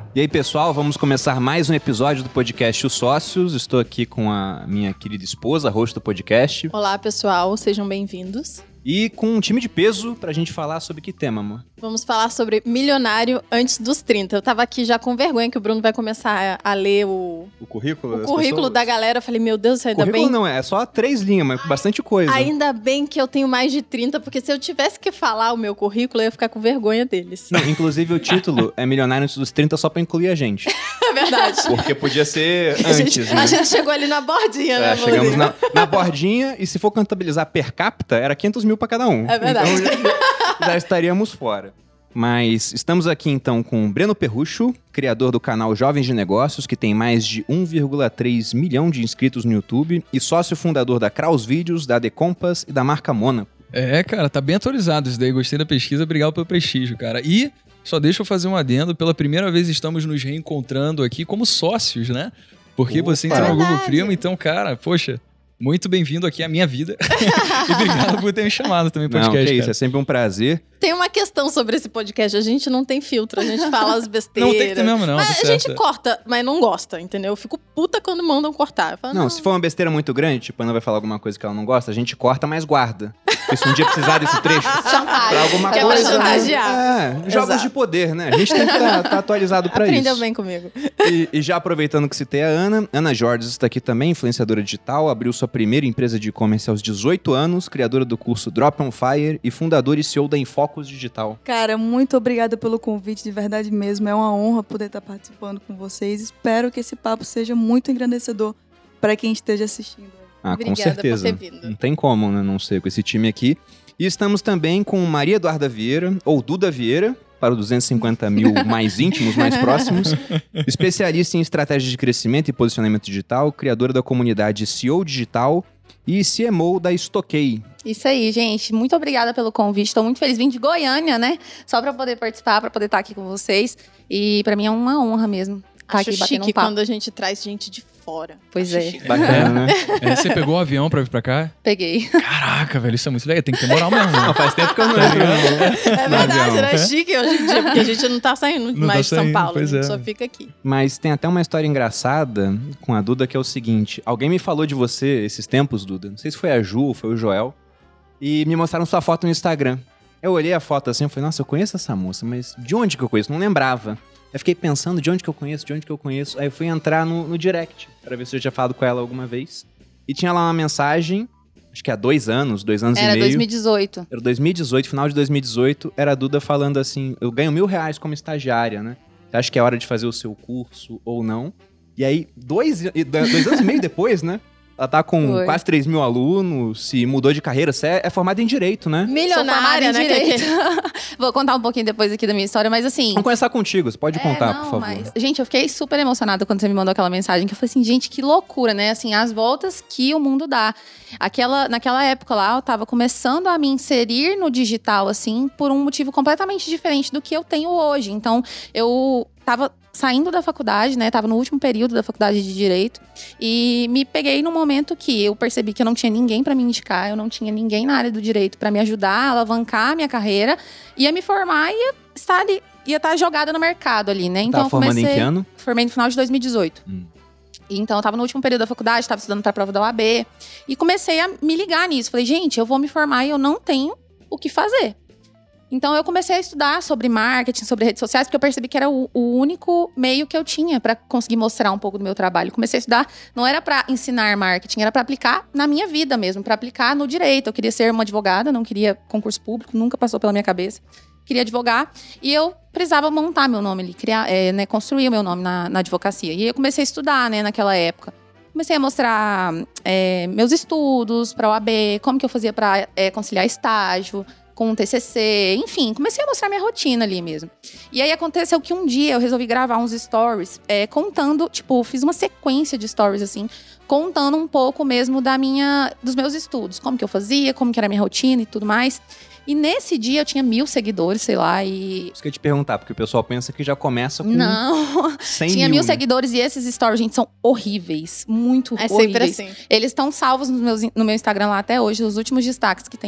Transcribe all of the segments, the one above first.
E aí, pessoal, vamos começar mais um episódio do podcast Os Sócios. Estou aqui com a minha querida esposa, host do podcast. Olá, pessoal, sejam bem-vindos. E com um time de peso pra gente falar sobre que tema, amor? Vamos falar sobre milionário antes dos 30. Eu tava aqui já com vergonha que o Bruno vai começar a ler o currículo da galera. Eu falei, meu Deus, ainda currículo bem... não, é só 3 linhas, mas com bastante coisa. Ainda bem que eu tenho mais de 30, porque se eu tivesse que falar o meu currículo, eu ia ficar com vergonha deles. Não, inclusive o título é Milionário antes dos 30 só pra incluir a gente. É verdade. Porque podia ser antes, né? A gente chegou ali na bordinha, né, chegamos na bordinha e se for contabilizar per capita, era 500 mil pra cada um. É verdade. Então já estaríamos fora. Mas estamos aqui então com o Breno Perrucho, criador do canal Jovens de Negócios, que tem mais de 1,3 milhão de inscritos no YouTube e sócio fundador da Kraus Vídeos, da The Compass e da marca Mônaco. Cara, tá bem atualizado isso daí. Gostei da pesquisa, obrigado pelo prestígio, cara. E só deixa eu fazer um adendo, pela primeira vez estamos nos reencontrando aqui como sócios, né? Porque você entrou no Google Primo, então, cara, poxa... Muito bem-vindo aqui à minha vida. E obrigado por ter me chamado também pro podcast. Não, que isso, cara. é sempre um prazer. Tem uma questão sobre esse podcast, a gente não tem filtro, a gente fala as besteiras. Não tem que ter mesmo, não. Mas tá a gente certo. corta, mas não gosta, entendeu? Eu fico puta quando mandam cortar. Eu falo, Não, se for uma besteira muito grande, tipo, a Ana vai falar alguma coisa que ela não gosta, a gente corta, mas guarda. Porque se um dia precisar desse trecho pra alguma que coisa... é pra chantagear. Jogos Exato. de poder, né? A gente tem que estar atualizado pra Aprendeu isso. bem comigo. E já aproveitando que citei a Ana Jorge está aqui também, influenciadora digital, abriu sua primeira empresa de e-commerce aos 18 anos, criadora do curso Drop on Fire e fundadora e CEO da Infocus Digital. Cara, muito obrigada pelo convite, de verdade mesmo. É uma honra poder estar participando com vocês. Espero que esse papo seja muito engrandecedor para quem esteja assistindo. Obrigada com certeza. por ter vindo. Não tem como, né, não ser com esse time aqui. E estamos também com Maria Eduarda Vieira, ou Duda Vieira, para os 250 mil mais íntimos, mais próximos, especialista em estratégia de crescimento e posicionamento digital, criadora da comunidade CEO Digital e CMO da Stockey. Isso aí, gente. Muito obrigada pelo convite. Estou muito feliz. Vim de Goiânia, né? Só para poder participar, para poder estar aqui com vocês. E para mim é uma honra mesmo estar Acho aqui batendo chique um papo. quando a gente traz gente de fora. Pois Acho é. chique. Bacana, né? Você pegou o avião pra vir pra cá? Peguei. Caraca, velho, isso é muito legal. Tem que ter moral mesmo. Não, faz tempo que eu não Tá entro, ligado? não. É verdade, né? É chique hoje em dia, porque a gente não tá saindo Não mais tá de São saindo, Paulo, a pois gente é. só fica aqui. Mas tem até uma história engraçada com a Duda, que é o seguinte. Alguém me falou de você esses tempos, Duda. Não sei se foi a Ju ou foi o Joel. E me mostraram sua foto no Instagram. Eu olhei a foto assim e falei, nossa, eu conheço essa moça, mas de onde que eu conheço? Não lembrava. Eu fiquei pensando de onde que eu conheço. Aí eu fui entrar no direct, pra ver se eu tinha falado com ela alguma vez. E tinha lá uma mensagem, acho que há 2 anos e Era meio. 2018. Era 2018, final de 2018, era a Duda falando assim, eu ganho R$1.000 como estagiária, né? Você acha que é hora de fazer o seu curso ou não? E aí, 2 anos e meio depois, né? Ela tá com Foi. quase 3 mil alunos, se mudou de carreira. Você é formada em Direito, né? Milionária, Sou né? formada em direito. Vou contar um pouquinho depois aqui da minha história, mas assim... Vamos começar contigo, você pode contar, por favor. Mas... Gente, eu fiquei super emocionada quando você me mandou aquela mensagem, que eu falei assim, gente, que loucura, né? Assim, as voltas que o mundo dá. Naquela época lá, eu tava começando a me inserir no digital, assim, por um motivo completamente diferente do que eu tenho hoje. Então, eu tava saindo da faculdade, né? Tava no último período da faculdade de Direito. E me peguei num momento que eu percebi que eu não tinha ninguém pra me indicar, eu não tinha ninguém na área do direito pra me ajudar a alavancar a minha carreira. Ia me formar e ia estar jogada no mercado ali, né? Então, Tá formando em que ano? Formei no final de 2018. Então, eu tava no último período da faculdade, tava estudando pra prova da OAB. E comecei a me ligar nisso. Falei, gente, eu vou me formar e eu não tenho o que fazer. Então, eu comecei a estudar sobre marketing, sobre redes sociais, porque eu percebi que era o único meio que eu tinha pra conseguir mostrar um pouco do meu trabalho. Comecei a estudar, não era pra ensinar marketing, era pra aplicar na minha vida mesmo, pra aplicar no direito. Eu queria ser uma advogada, não queria concurso público, nunca passou pela minha cabeça. Queria advogar e eu precisava montar meu nome ali, criar, construir o meu nome na advocacia. E eu comecei a estudar, né, naquela época. Comecei a mostrar meus estudos pra OAB, como que eu fazia pra conciliar estágio com um TCC, enfim, comecei a mostrar minha rotina ali mesmo. E aí aconteceu que um dia eu resolvi gravar uns stories contando, tipo, fiz uma sequência de stories assim, contando um pouco mesmo dos meus estudos, como que eu fazia, como que era a minha rotina e tudo mais. E nesse dia eu tinha 1.000 seguidores, sei lá, e... Isso que eu ia te perguntar, porque o pessoal pensa que já começa com Não, 100 tinha 1.000 mil, né? seguidores e esses stories, gente, são horríveis, muito É horríveis. sempre assim. Eles estão salvos no meu Instagram lá até hoje, os últimos destaques que tem lá.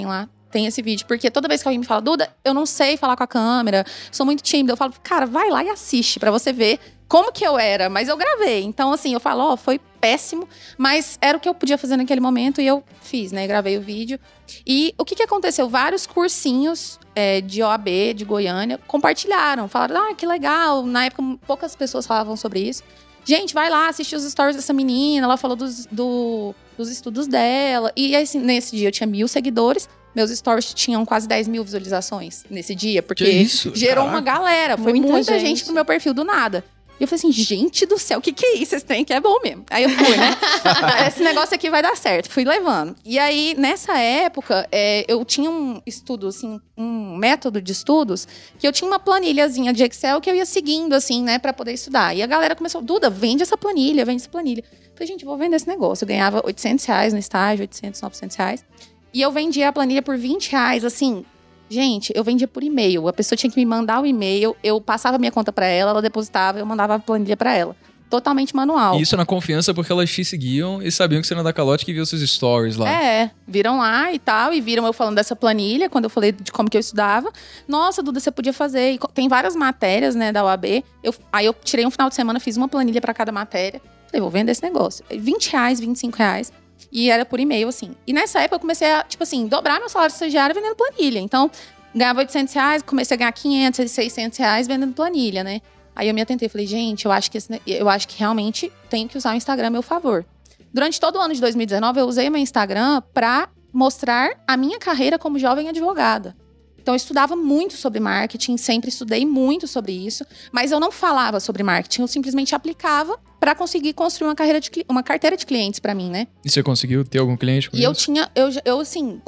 tem esse vídeo. Porque toda vez que alguém me fala, Duda, eu não sei falar com a câmera, sou muito tímida. Eu falo, cara, vai lá e assiste pra você ver como que eu era. Mas eu gravei. Então, assim, eu falo, foi péssimo. Mas era o que eu podia fazer naquele momento e eu fiz, né? Gravei o vídeo. E o que aconteceu? Vários cursinhos de OAB, de Goiânia, compartilharam. Falaram, que legal. Na época, poucas pessoas falavam sobre isso. Gente, vai lá, assiste os stories dessa menina. Ela falou dos estudos dela. E assim, nesse dia eu tinha 1.000 seguidores. Meus stories tinham quase 10.000 visualizações nesse dia. Porque gerou uma galera. Foi muita gente pro meu perfil do nada. E eu falei assim, gente do céu, o que é isso? Esse trem que é bom mesmo. Aí eu fui, né? Esse negócio aqui vai dar certo. Fui levando. E aí, nessa época, eu tinha um estudo, assim, um método de estudos, que eu tinha uma planilhazinha de Excel que eu ia seguindo, assim, né, pra poder estudar. E a galera começou, Duda, vende essa planilha, vende essa planilha. Eu falei, gente, vou vender esse negócio. Eu ganhava R$800 no estágio, R$800, R$900. E eu vendia a planilha por R$20, assim. Gente, eu vendia por e-mail. A pessoa tinha que me mandar o e-mail, eu passava a minha conta pra ela depositava, eu mandava a planilha pra ela. Totalmente manual. E isso na confiança porque elas te seguiam e sabiam que você não era da calote, que viu seus stories lá. Viram lá e tal, e viram eu falando dessa planilha, quando eu falei de como que eu estudava. Nossa, Duda, você podia fazer. E tem várias matérias, né, da UAB. Aí eu tirei um final de semana, fiz uma planilha pra cada matéria. Falei, vou vender esse negócio. R$20, R$25. E era por e-mail, assim. E nessa época eu comecei a, tipo assim, dobrar meu salário de estagiário vendendo planilha. Então, ganhava R$800, comecei a ganhar R$500, R$600 vendendo planilha, né? Aí eu me atentei, falei, gente, eu acho que realmente tenho que usar o Instagram a meu favor. Durante todo o ano de 2019, eu usei meu Instagram pra mostrar a minha carreira como jovem advogada. Então, eu estudava muito sobre marketing, sempre estudei muito sobre isso, mas eu não falava sobre marketing, eu simplesmente aplicava para conseguir construir uma carteira de clientes para mim, né? E você conseguiu ter algum cliente com isso? Eu assim,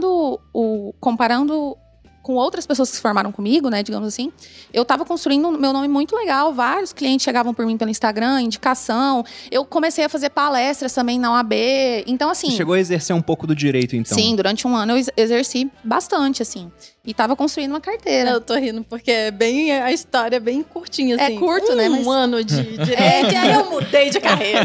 comparando com outras pessoas que se formaram comigo, né, digamos assim, eu tava construindo meu nome muito legal, vários clientes chegavam por mim pelo Instagram, indicação, eu comecei a fazer palestras também na OAB, então assim... Você chegou a exercer um pouco do direito, então? Sim, durante um ano eu exerci bastante, assim, e tava construindo uma carteira. Eu tô rindo porque a história é bem curtinha, assim. É curto, né? Um ano de direito, e aí eu mudei de carreira.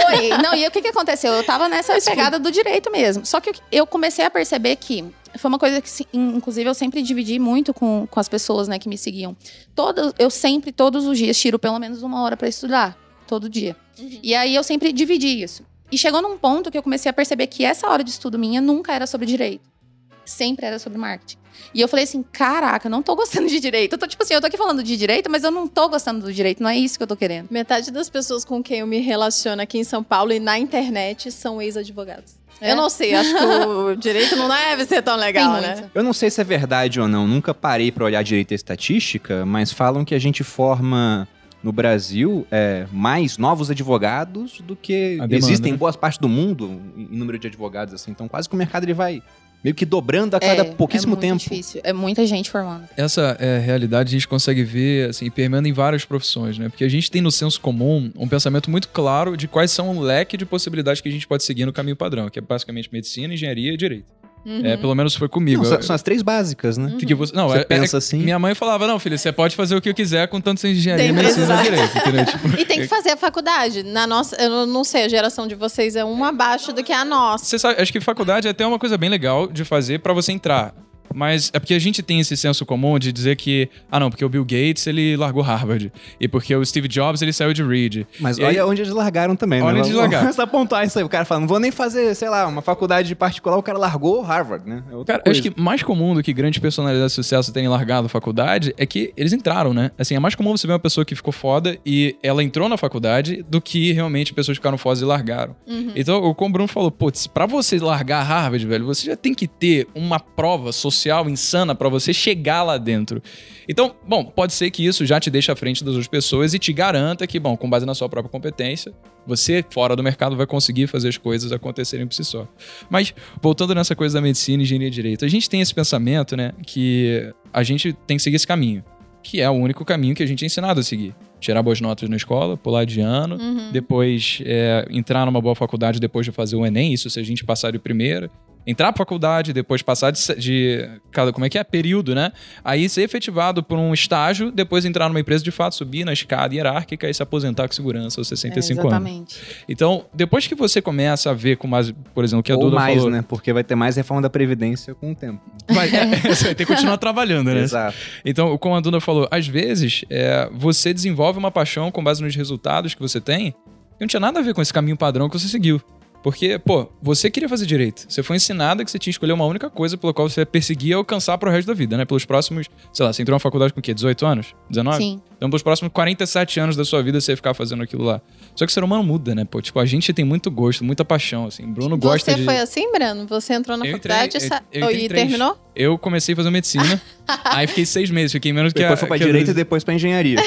E o que aconteceu? Eu tava nessa pegada do direito mesmo, só que eu comecei a perceber que foi uma coisa que, inclusive, eu sempre dividi muito com as pessoas, né, que me seguiam. Eu sempre, todos os dias, tiro pelo menos 1 hora pra estudar. Todo dia. Uhum. E aí, eu sempre dividi isso. E chegou num ponto que eu comecei a perceber que essa hora de estudo minha nunca era sobre direito. Sempre era sobre marketing. E eu falei assim, caraca, eu não tô gostando de direito. Eu tô aqui falando de direito, mas eu não tô gostando do direito. Não é isso que eu tô querendo. Metade das pessoas com quem eu me relaciono aqui em São Paulo e na internet são ex-advogados. Eu não sei, acho que o direito não deve ser tão legal, né? Eu não sei se é verdade ou não, nunca parei pra olhar direito e estatística, mas falam que a gente forma no Brasil mais novos advogados do que existem em boas partes do mundo em número de advogados, assim. Então quase que o mercado ele vai meio que dobrando a cada pouquíssimo tempo. É muito difícil, é muita gente formando. Essa realidade a gente consegue ver, assim, permeando em várias profissões, né? Porque a gente tem no senso comum um pensamento muito claro de quais são o leque de possibilidades que a gente pode seguir no caminho padrão, que é basicamente medicina, engenharia e direito. Uhum. Pelo menos foi comigo. Não, são as 3 básicas, né? Uhum. Você pensa assim. Minha mãe falava, não, filho, você pode fazer o que eu quiser com tanto engenharia, medicina e direito. Entendeu? Tipo, e tem que fazer a faculdade. Na nossa, eu não sei, a geração de vocês é uma abaixo do que a nossa. Você sabe, acho que faculdade é até uma coisa bem legal de fazer pra você entrar. Mas é porque a gente tem esse senso comum de dizer que... não, porque o Bill Gates, ele largou Harvard. E porque o Steve Jobs, ele saiu de Reed. Mas olha onde eles largaram também, né? Olha onde eles largaram. Começa a apontar isso aí. O cara fala, não vou nem fazer, sei lá, uma faculdade particular. O cara largou Harvard, né? Cara, eu acho que mais comum do que grandes personalidades de sucesso terem largado a faculdade é que eles entraram, né? Assim, é mais comum você ver uma pessoa que ficou foda e ela entrou na faculdade do que realmente pessoas que ficaram fodas e largaram. Uhum. Então, como o Bruno falou, putz, pra você largar Harvard, velho, você já tem que ter uma prova social insana pra você chegar lá dentro. Então, bom, pode ser que isso já te deixe à frente das outras pessoas e te garanta que, bom, com base na sua própria competência, você, fora do mercado, vai conseguir fazer as coisas acontecerem por si só. Mas, voltando nessa coisa da medicina, engenharia e direito, a gente tem esse pensamento, né, que a gente tem que seguir esse caminho, que é o único caminho que a gente é ensinado a seguir. Tirar boas notas na escola, pular de ano, depois entrar numa boa faculdade depois de fazer o Enem, isso se a gente passar de primeira, entrar pra faculdade, depois passar como é que é? Período, né? Aí ser efetivado por um estágio, depois entrar numa empresa de fato, subir na escada hierárquica e se aposentar com segurança aos 65 exatamente. anos. Então, depois que você começa a ver com mais, por exemplo, o que a Duda mais, falou... né? Porque vai ter mais reforma da Previdência com o tempo. Você vai ter que continuar trabalhando, né? Exato. Então, como a Duda falou, às vezes, você desenvolve uma paixão com base nos resultados que você tem que não tinha nada a ver com esse caminho padrão que você seguiu. Porque, pô, você queria fazer direito. Você foi ensinada que você tinha que escolher uma única coisa pela qual você ia perseguir e alcançar pro resto da vida, né? Pelos próximos, sei lá, você entrou na faculdade com o quê? 18 anos? 19? Sim. Então, pelos próximos 47 anos da sua vida, você ia ficar fazendo aquilo lá. Só que o ser humano muda, né? Pô, tipo, a gente tem muito gosto, muita paixão, assim. Bruno gosta de... Você foi assim, Breno? Você entrou na faculdade e terminou? Eu comecei a fazer medicina, aí fiquei 6 meses, fiquei menos que depois foi pra direito e depois pra engenharia.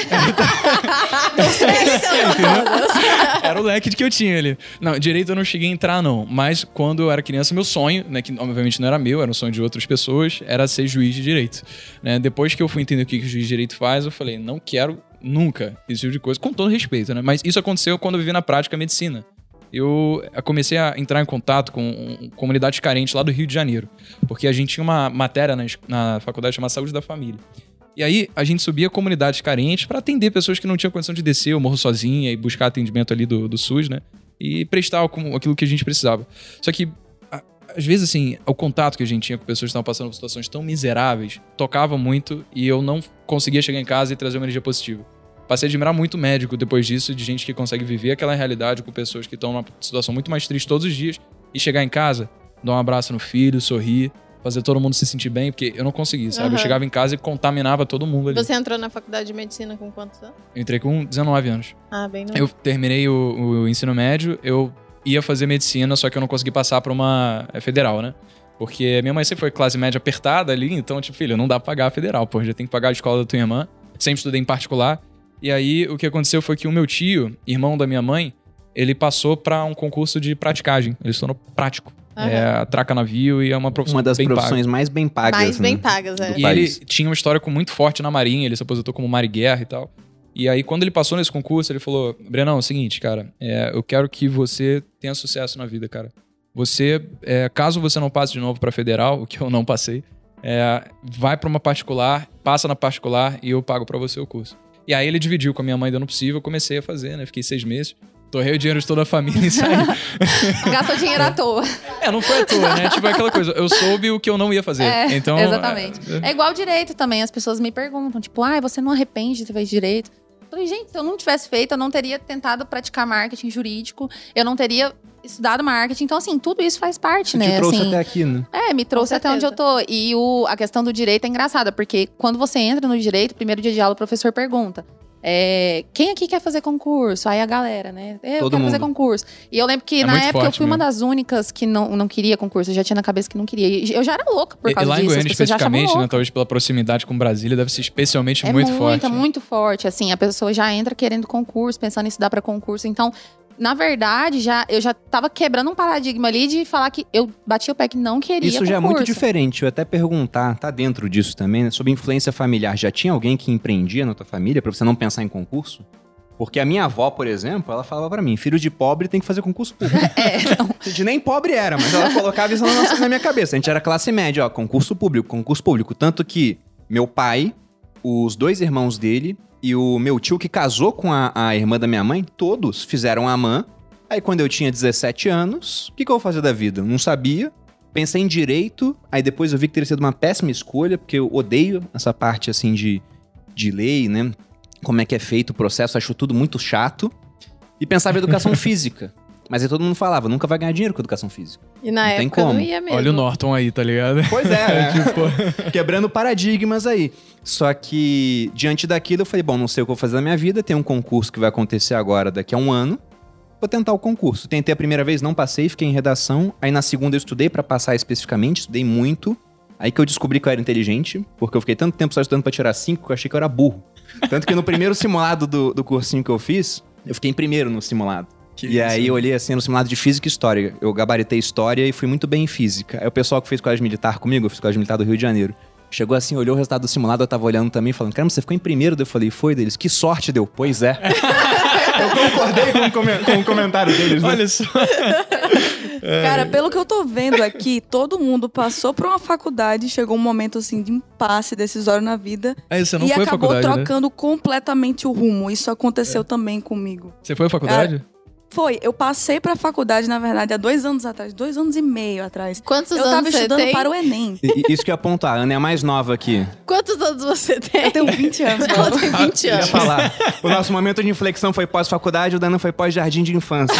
Era o leque que eu tinha ali. Não, direito eu não cheguei a entrar, não. Mas quando eu era criança, meu sonho, né, que obviamente não era meu, era um sonho de outras pessoas, era ser juiz de direito. Né? Depois que eu fui entender o que o juiz de direito faz, eu falei, não quero nunca esse tipo de coisa, com todo respeito, né? Mas isso aconteceu quando eu vivi na prática a medicina. Eu comecei a entrar em contato com comunidades carentes lá do Rio de Janeiro, porque a gente tinha uma matéria na faculdade chamada Saúde da Família. E aí a gente subia comunidades carentes para atender pessoas que não tinham condição de descer o morro sozinha e buscar atendimento ali do SUS, né? E prestar aquilo que a gente precisava. Só que, às vezes, assim, o contato que a gente tinha com pessoas que estavam passando por situações tão miseráveis tocava muito e eu não conseguia chegar em casa e trazer uma energia positiva. Passei a admirar muito médico depois disso, de gente que consegue viver aquela realidade com pessoas que estão numa situação muito mais triste todos os dias e chegar em casa, dar um abraço no filho, sorrir, fazer todo mundo se sentir bem, porque eu não consegui, sabe? Eu chegava em casa e contaminava todo mundo ali. Você entrou na faculdade de medicina com quantos anos? Eu entrei com 19 anos. Ah, bem novo. Eu terminei o ensino médio, eu ia fazer medicina, só que eu não consegui passar pra uma federal, né? Porque minha mãe sempre foi classe média apertada ali, então, tipo, filho, não dá pra pagar a federal, pô, já tem que pagar a escola da tua irmã. Sempre estudei em particular. E aí, o que aconteceu foi que o meu tio, irmão da minha mãe, ele passou pra um concurso de praticagem. Ele se tornou prático. Atraca navio e é uma profissão uma das profissões mais bem pagas. Mais bem pagas, E ele tinha um histórico muito forte na Marinha, ele se aposentou como mariguerra e tal. E aí, quando ele passou nesse concurso, ele falou, Brenão, é o seguinte, cara, eu quero que você tenha sucesso na vida, cara. Você, caso você não passe de novo pra federal, o que eu não passei, vai pra uma particular, passa na particular e eu pago pra você o curso. E aí ele dividiu com a minha mãe dando possível, eu comecei a fazer, né? Fiquei 6 meses. Torrei o dinheiro de toda a família e saí. Gastou dinheiro à toa. Não foi à toa, né? Tipo aquela coisa, eu soube o que eu não ia fazer. Então, exatamente. É igual direito também, as pessoas me perguntam, tipo, você não arrepende de ter feito direito? Eu falei, gente, se eu não tivesse feito, eu não teria tentado praticar marketing jurídico, eu não teria estudado marketing. Então, assim, tudo isso faz parte, né? Te trouxe assim, até aqui, né? Me trouxe até onde eu tô. E a questão do direito é engraçada, porque quando você entra no direito, primeiro dia de aula, o professor pergunta, quem aqui quer fazer concurso? Aí a galera, né? Eu quero fazer concurso. E eu lembro que na época eu fui uma das únicas que não queria concurso. Eu já tinha na cabeça que não queria. E eu já era louca por causa disso. E lá em Goiânia, especificamente, né? Talvez pela proximidade com Brasília, deve ser especialmente muito forte. É muito forte. Assim, a pessoa já entra querendo concurso, pensando em estudar pra concurso. Então, na verdade, eu já tava quebrando um paradigma ali de falar que eu bati o pé que não queria Isso já é muito diferente. Eu até perguntar, tá dentro disso também, né? Sobre influência familiar. Já tinha alguém que empreendia na tua família pra você não pensar em concurso? Porque a minha avó, por exemplo, ela falava pra mim, filho de pobre tem que fazer concurso público. A gente nem pobre era, mas ela colocava isso na minha cabeça. A gente era classe média, concurso público. Tanto que meu pai, os 2 irmãos dele e o meu tio que casou com a irmã da minha mãe, todos fizeram AMAN. Aí quando eu tinha 17 anos, o que eu vou fazer da vida? Não sabia. Pensei em direito, aí depois eu vi que teria sido uma péssima escolha, porque eu odeio essa parte assim de lei, né? Como é que é feito o processo, acho tudo muito chato. E pensava em educação física. Mas aí todo mundo falava, nunca vai ganhar dinheiro com educação física. E na época não ia mesmo. Olha o Norton aí, tá ligado? Pois é, tipo, quebrando paradigmas aí. Só que, diante daquilo, eu falei, bom, não sei o que eu vou fazer na minha vida, tem um concurso que vai acontecer agora, daqui a 1 ano. Vou tentar o concurso. Tentei a primeira vez, não passei, fiquei em redação. Aí na segunda eu estudei pra passar especificamente, estudei muito. Aí que eu descobri que eu era inteligente, porque eu fiquei tanto tempo só estudando pra tirar 5 que eu achei que eu era burro. Tanto que no primeiro simulado do cursinho que eu fiz, eu fiquei em primeiro no simulado. Aí eu olhei assim no simulado de Física e História. Eu gabaritei História e fui muito bem em Física. Aí o pessoal que fez colégio militar comigo, eu fiz colégio militar do Rio de Janeiro, chegou assim, olhou o resultado do simulado, eu tava olhando também, falando, caramba, você ficou em primeiro? Eu falei, foi deles, que sorte deu. Pois é. Eu Eu concordei com o comentário deles, né? Olha só. Cara, pelo que eu tô vendo aqui, todo mundo passou por uma faculdade, chegou um momento assim de impasse decisório na vida. Você não e foi à acabou faculdade, trocando completamente o rumo. Isso aconteceu também comigo. Você foi à faculdade? Foi, eu passei pra faculdade, na verdade, há 2 anos atrás, 2 anos e meio atrás. Quantos eu anos tava você estudando tem? para o Enem. Isso que eu ia apontar, a Ana é a mais nova aqui. Quantos anos você tem? Eu tenho 20 anos. Ela tem 20 Eu ia anos. falar. O nosso momento de inflexão foi pós-faculdade, o Dana foi pós-jardim de infância.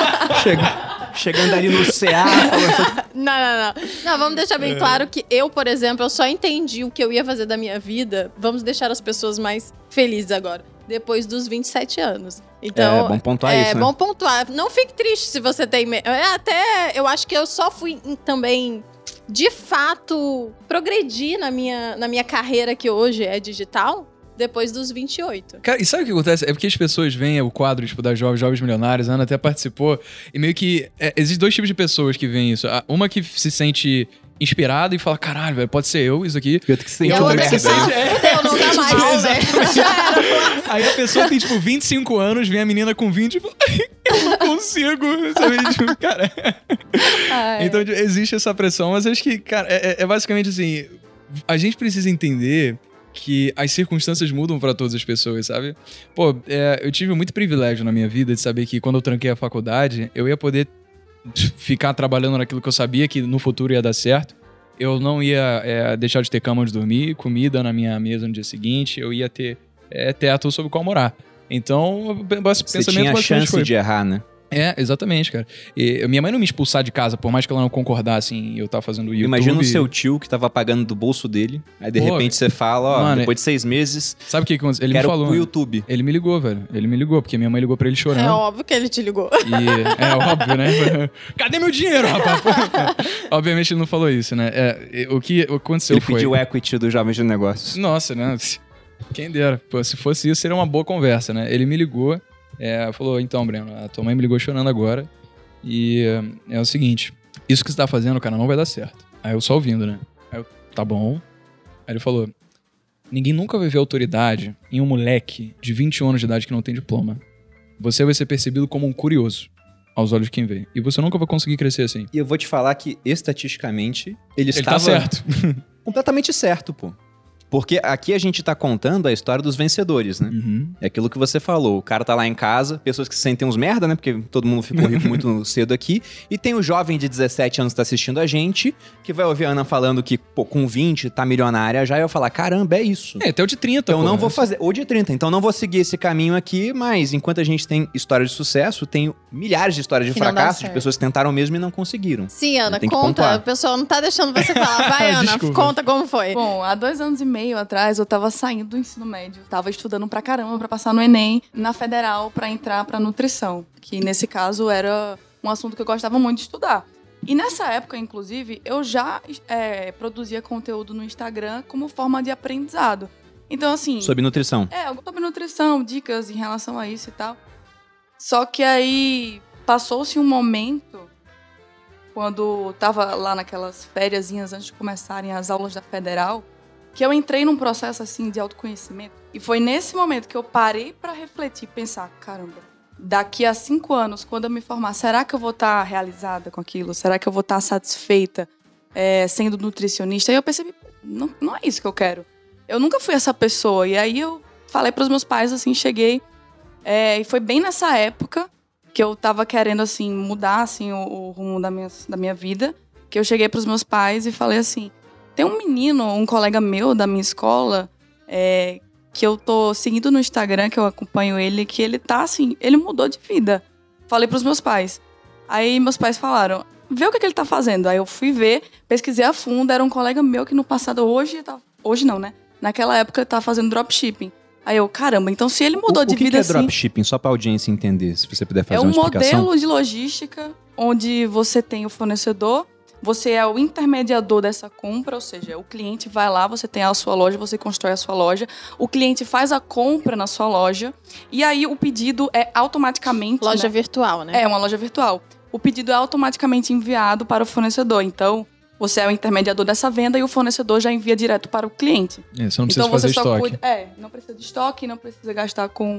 Chegando ali no CA, falando... Não, vamos deixar bem claro que eu, por exemplo, eu só entendi o que eu ia fazer da minha vida. Vamos deixar as pessoas mais felizes agora. Depois dos 27 anos. Então, é bom pontuar isso, né? É bom pontuar. Não fique triste se você tem... eu acho que eu só fui também, de fato, progredir na minha carreira, que hoje é digital, depois dos 28. Cara, e sabe o que acontece? É porque as pessoas veem o quadro, tipo, das Jovens Milionários, a Ana até participou, e meio que... existem 2 tipos de pessoas que veem isso. Uma que se sente inspirada e fala, caralho, velho, pode ser eu, isso aqui. E outra que se sente outra que merda. se sente, fudeu, não dá mais, velho. Já era. Aí a pessoa tem, tipo, 25 anos, vem a menina com 20 e fala, eu não consigo, sabe? Tipo, cara... Então, existe essa pressão, mas acho que, cara, é basicamente assim, a gente precisa entender que as circunstâncias mudam pra todas as pessoas, sabe? Pô, eu tive muito privilégio na minha vida de saber que quando eu tranquei a faculdade, eu ia poder ficar trabalhando naquilo que eu sabia que no futuro ia dar certo. Eu não ia deixar de ter cama onde dormir, comida na minha mesa no dia seguinte, eu ia ter teto sobre o qual morar. Então, Você tinha a chance de errar, né? Exatamente, cara. E minha mãe não me expulsar de casa, por mais que ela não concordasse em eu estar fazendo YouTube. Imagina o seu tio que tava pagando do bolso dele, aí de repente você fala, mano, depois de 6 meses... Sabe o que aconteceu? Ele me quero falou. Pro YouTube. Ele me ligou, velho. Ele me ligou, porque minha mãe ligou pra ele chorando. É óbvio que ele te ligou. É óbvio, né? Cadê meu dinheiro, rapaz? Obviamente ele não falou isso, né? O que aconteceu ele foi... pediu o equity do Jovens de Negócios. Nossa, né? Quem dera. Pô, se fosse isso, seria uma boa conversa, né? Ele me ligou, falou, então, Breno, a tua mãe me ligou chorando agora. E é o seguinte, isso que você tá fazendo, cara, não vai dar certo. Aí eu só ouvindo, né? Aí eu, tá bom. Aí ele falou, ninguém nunca vai ver autoridade em um moleque de 21 anos de idade que não tem diploma. Você vai ser percebido como um curioso aos olhos de quem vê. E você nunca vai conseguir crescer assim. E eu vou te falar que, estatisticamente, ele estava... tá certo. completamente certo, pô. Porque aqui a gente tá contando a história dos vencedores, né? Uhum. É aquilo que você falou. O cara tá lá em casa, pessoas que se sentem uns merda, né? Porque todo mundo ficou rico muito cedo aqui. E tem o jovem de 17 anos que tá assistindo a gente, que vai ouvir a Ana falando que, pô, com 20 tá milionária já. E eu falar, caramba, é isso. Até o de 30, então não vou fazer... Ou de 30. Então não vou seguir esse caminho aqui, mas enquanto a gente tem história de sucesso, tem milhares de histórias de Que fracasso, de pessoas que tentaram mesmo e não conseguiram. Sim, Ana, Tem que conta. pontuar. O pessoal não tá deixando você falar. Vai, Ana, Desculpa. conta como foi. Bom, há 2 anos e meio atrás eu tava saindo do ensino médio, tava estudando pra caramba pra passar no Enem, na Federal, pra entrar pra nutrição, que nesse caso era um assunto que eu gostava muito de estudar. E nessa época, inclusive, eu já produzia conteúdo no Instagram como forma de aprendizado. Então, assim... Sobre nutrição. Sobre nutrição, dicas em relação a isso e tal. Só que aí passou-se um momento, quando tava lá naquelas fériasinhas antes de começarem as aulas da Federal, que eu entrei num processo, assim, de autoconhecimento. E foi nesse momento que eu parei pra refletir e pensar, caramba, daqui a 5 anos, quando eu me formar, será que eu vou estar realizada com aquilo? Será que eu vou estar satisfeita sendo nutricionista? E eu percebi, não é isso que eu quero. Eu nunca fui essa pessoa. E aí eu falei pros meus pais, assim, cheguei. E foi bem nessa época que eu tava querendo, assim, mudar, assim, o rumo da minha vida. Que eu cheguei pros meus pais e falei assim, tem um menino, um colega meu da minha escola, que eu tô seguindo no Instagram, que eu acompanho ele, que ele tá assim, ele mudou de vida. Falei pros meus pais. Aí meus pais falaram, vê o que ele tá fazendo. Aí eu fui ver, pesquisei a fundo, era um colega meu que no passado, hoje não, né? Naquela época ele tava fazendo dropshipping. Aí eu, caramba, então se ele mudou de vida assim... O que é dropshipping? Só pra audiência entender, se você puder fazer uma explicação. É um modelo de logística onde você tem o fornecedor, você é o intermediador dessa compra, ou seja, o cliente vai lá, você tem a sua loja, você constrói a sua loja, o cliente faz a compra na sua loja, e aí o pedido é automaticamente... Loja virtual, né? É, uma loja virtual. O pedido é automaticamente enviado para o fornecedor, então... Você é o intermediador dessa venda e o fornecedor já envia direto para o cliente. Você não precisa fazer estoque. Não precisa de estoque, não precisa gastar com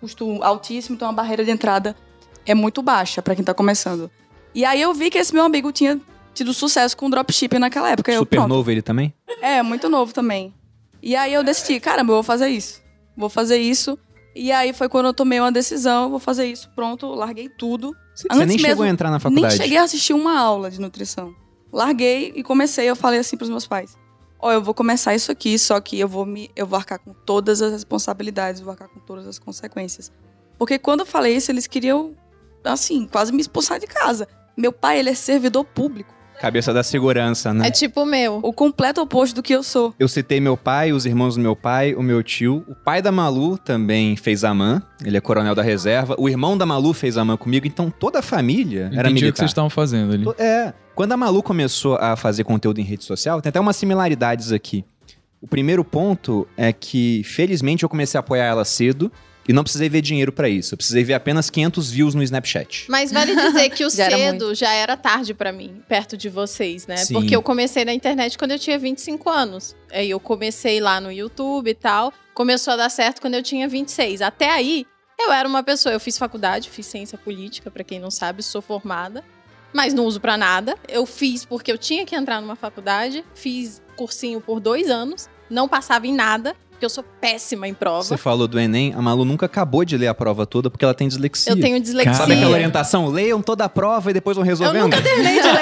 custo altíssimo, então a barreira de entrada é muito baixa pra quem tá começando. E aí eu vi que esse meu amigo tinha tido sucesso com dropshipping naquela época. Super novo ele também? É, muito novo também. E aí eu decidi, caramba, eu vou fazer isso. Vou fazer isso. E aí foi quando eu tomei uma decisão, eu vou fazer isso, pronto, larguei tudo. Você nem chegou a entrar na faculdade? Nem cheguei a assistir uma aula de nutrição. Larguei e comecei, eu falei assim pros meus pais. Eu vou começar isso aqui, só que eu vou arcar com todas as responsabilidades, vou arcar com todas as consequências. Porque quando eu falei isso, eles queriam, assim, quase me expulsar de casa. Meu pai, ele é servidor público. Cabeça da segurança, né? É tipo o meu. O completo oposto do que eu sou. Eu citei meu pai, os irmãos do meu pai, o meu tio. O pai da Malu também fez AMAN. Ele é coronel da reserva. O irmão da Malu fez AMAN comigo. Então toda a família era militar. O que vocês estavam fazendo ali. Quando a Malu começou a fazer conteúdo em rede social, tem até umas similaridades aqui. O primeiro ponto é que, felizmente, eu comecei a apoiar ela cedo. E não precisei ver dinheiro pra isso. Eu precisei ver apenas 500 views no Snapchat. Mas vale dizer que o cedo já era tarde pra mim, perto de vocês, né? Sim. Porque eu comecei na internet quando eu tinha 25 anos. Aí eu comecei lá no YouTube e tal. Começou a dar certo quando eu tinha 26. Até aí, eu era uma pessoa... Eu fiz faculdade, fiz ciência política, pra quem não sabe, sou formada. Mas não uso pra nada. Eu fiz porque eu tinha que entrar numa faculdade. Fiz cursinho por 2 anos. Não passava em nada. Porque eu sou péssima em prova. Você falou do Enem, a Malu nunca acabou de ler a prova toda porque ela tem dislexia. Eu tenho dislexia. Sabe aquela orientação? Leiam toda a prova e depois vão resolvendo? Eu nunca terminei de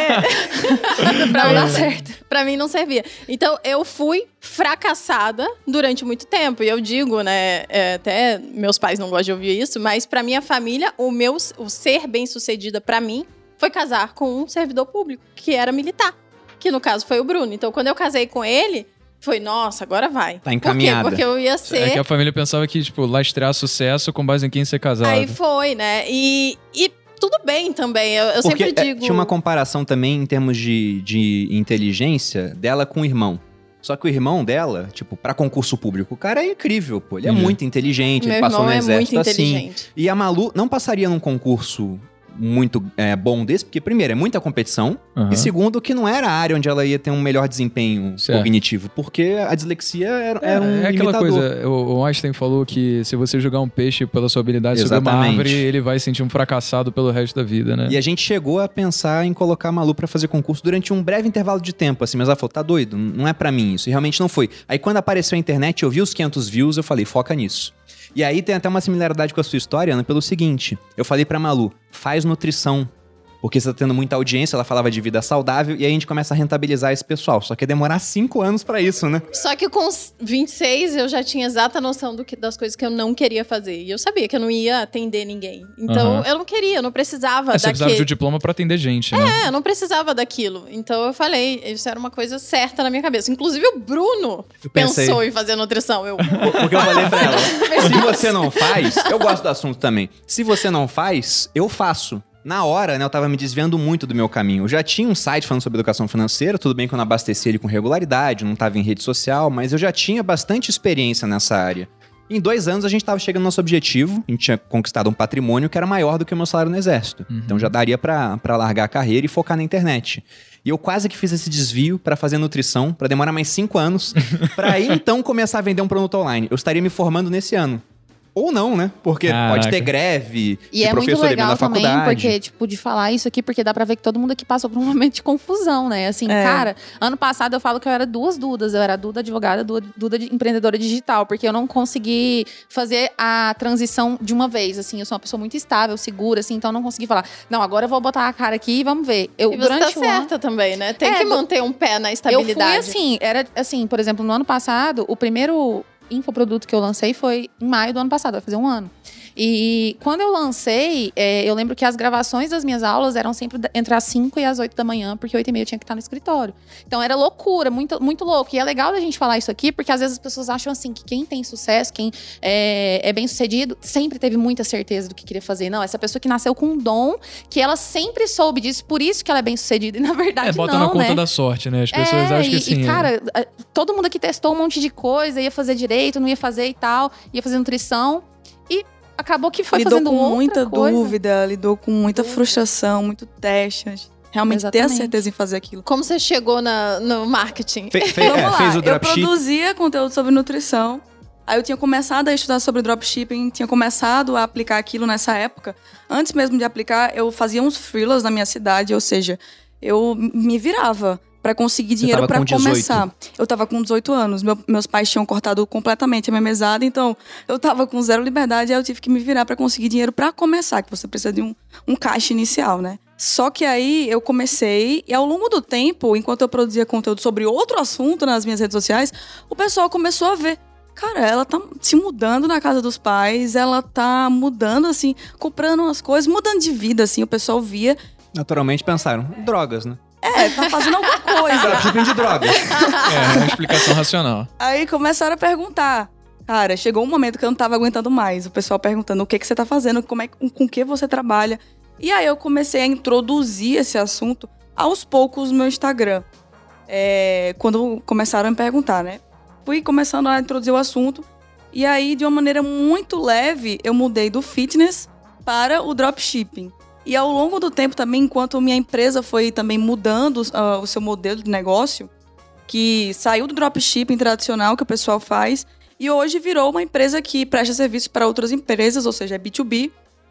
ler. Pra não dar certo. Pra mim não servia. Então, eu fui fracassada durante muito tempo. E eu digo, né, até meus pais não gostam de ouvir isso, mas pra minha família, o ser bem-sucedida pra mim foi casar com um servidor público, que era militar. Que no caso foi o Bruno. Então, quando eu casei com ele... Foi, nossa, agora vai. Tá encaminhada. Por quê? Porque eu ia ser... É que a família pensava que, tipo, lastrear sucesso com base em quem ser casado. Aí foi, né? E tudo bem também, eu sempre digo... Tinha uma comparação também em termos de inteligência dela com o irmão. Só que o irmão dela, tipo, pra concurso público, o cara é incrível, pô. Ele é muito inteligente, ele passou no exército assim. E a Malu não passaria num concurso muito bom desse, porque primeiro, é muita competição, e segundo, que não era a área onde ela ia ter um melhor desempenho cognitivo, porque a dislexia era um aquela limitador. coisa, o Einstein falou que se você jogar um peixe pela sua habilidade sobre uma árvore, ele vai sentir um fracassado pelo resto da vida, né? E a gente chegou a pensar em colocar a Malu pra fazer concurso durante um breve intervalo de tempo, assim, mas ela falou, tá doido, não é pra mim isso, e realmente não foi. Aí quando apareceu a internet, eu vi os 500 views, eu falei, foca nisso. E aí tem até uma similaridade com a sua história, Ana, pelo seguinte. Eu falei pra Malu, faz nutrição. Porque você tá tendo muita audiência, ela falava de vida saudável, e aí a gente começa a rentabilizar esse pessoal. Só que ia demorar 5 anos pra isso, né? Só que com os 26, eu já tinha exata noção das coisas que eu não queria fazer. E eu sabia que eu não ia atender ninguém. Então, eu não queria, eu não precisava daquilo. Você precisava de um diploma pra atender gente, né? Eu não precisava daquilo. Então, eu falei, isso era uma coisa certa na minha cabeça. Inclusive, o Bruno pensou em fazer nutrição. Porque eu falei pra ela, se você não faz... Eu gosto do assunto também. Se você não faz, eu faço. Na hora, né, eu tava me desviando muito do meu caminho. Eu já tinha um site falando sobre educação financeira, tudo bem que eu não abastecia ele com regularidade, não tava em rede social, mas eu já tinha bastante experiência nessa área. Em 2 anos, a gente tava chegando no nosso objetivo, a gente tinha conquistado um patrimônio que era maior do que o meu salário no exército. Então já daria pra largar a carreira e focar na internet. E eu quase que fiz esse desvio pra fazer nutrição, pra demorar mais 5 anos, pra aí então começar a vender um produto online. Eu estaria me formando nesse ano. Ou não, né? Porque pode ter greve e de professor evento na faculdade. Também, porque, tipo, de falar isso aqui, porque dá pra ver que todo mundo aqui passou por um momento de confusão, né? Assim, cara, ano passado eu falo que eu era 2 Dudas. Eu era Duda advogada, Duda de empreendedora digital. Porque eu não consegui fazer a transição de uma vez, assim. Eu sou uma pessoa muito estável, segura, assim. Então eu não consegui falar, não, agora eu vou botar a cara aqui e vamos ver. E você tá certa também, né? Tem que manter um pé na estabilidade. Eu fui assim, era assim, por exemplo, no ano passado, o primeiro infoproduto que eu lancei foi em maio do ano passado, vai fazer 1 ano. E quando eu lancei, eu lembro que as gravações das minhas aulas eram sempre entre as 5 e as 8 da manhã, porque 8h30 eu tinha que estar no escritório. Então era loucura, muito, muito louco. E é legal da gente falar isso aqui, porque às vezes as pessoas acham assim, que quem tem sucesso, quem é bem sucedido, sempre teve muita certeza do que queria fazer. Não, essa pessoa que nasceu com um dom, que ela sempre soube disso, por isso que ela é bem sucedida. E na verdade bota na conta da sorte, né? As pessoas acham que sim. E cara, todo mundo aqui testou um monte de coisa, ia fazer direito, não ia fazer e tal, ia fazer nutrição. E acabou que foi fazendo outra coisa. Lidou com muita dúvida, lidou com muita frustração, muito teste. Realmente ter a certeza em fazer aquilo. Como você chegou no marketing? Fez o dropship? Eu produzia conteúdo sobre nutrição. Aí eu tinha começado a estudar sobre dropshipping, tinha começado a aplicar aquilo nessa época. Antes mesmo de aplicar, eu fazia uns freelas na minha cidade, ou seja, eu me virava para conseguir dinheiro para começar. Eu tava com 18 anos, meus pais tinham cortado completamente a minha mesada, então eu tava com zero liberdade, aí eu tive que me virar para conseguir dinheiro para começar, que você precisa de um caixa inicial, né? Só que aí eu comecei, e ao longo do tempo, enquanto eu produzia conteúdo sobre outro assunto nas minhas redes sociais, o pessoal começou a ver. Cara, ela tá se mudando na casa dos pais, ela tá mudando, assim, comprando umas coisas, mudando de vida, assim, o pessoal via. Naturalmente pensaram, drogas, né? Tá fazendo alguma coisa. Dropshipping de drogas. É uma explicação racional. Aí começaram a perguntar. Cara, chegou um momento que eu não tava aguentando mais. O pessoal perguntando o que você tá fazendo, com o que você trabalha. E aí eu comecei a introduzir esse assunto aos poucos no meu Instagram. Quando começaram a me perguntar, né? Fui começando a introduzir o assunto. E aí, de uma maneira muito leve, eu mudei do fitness para o dropshipping. E ao longo do tempo também, enquanto minha empresa foi também mudando o seu modelo de negócio, que saiu do dropshipping tradicional que o pessoal faz, e hoje virou uma empresa que presta serviço para outras empresas, ou seja, é B2B.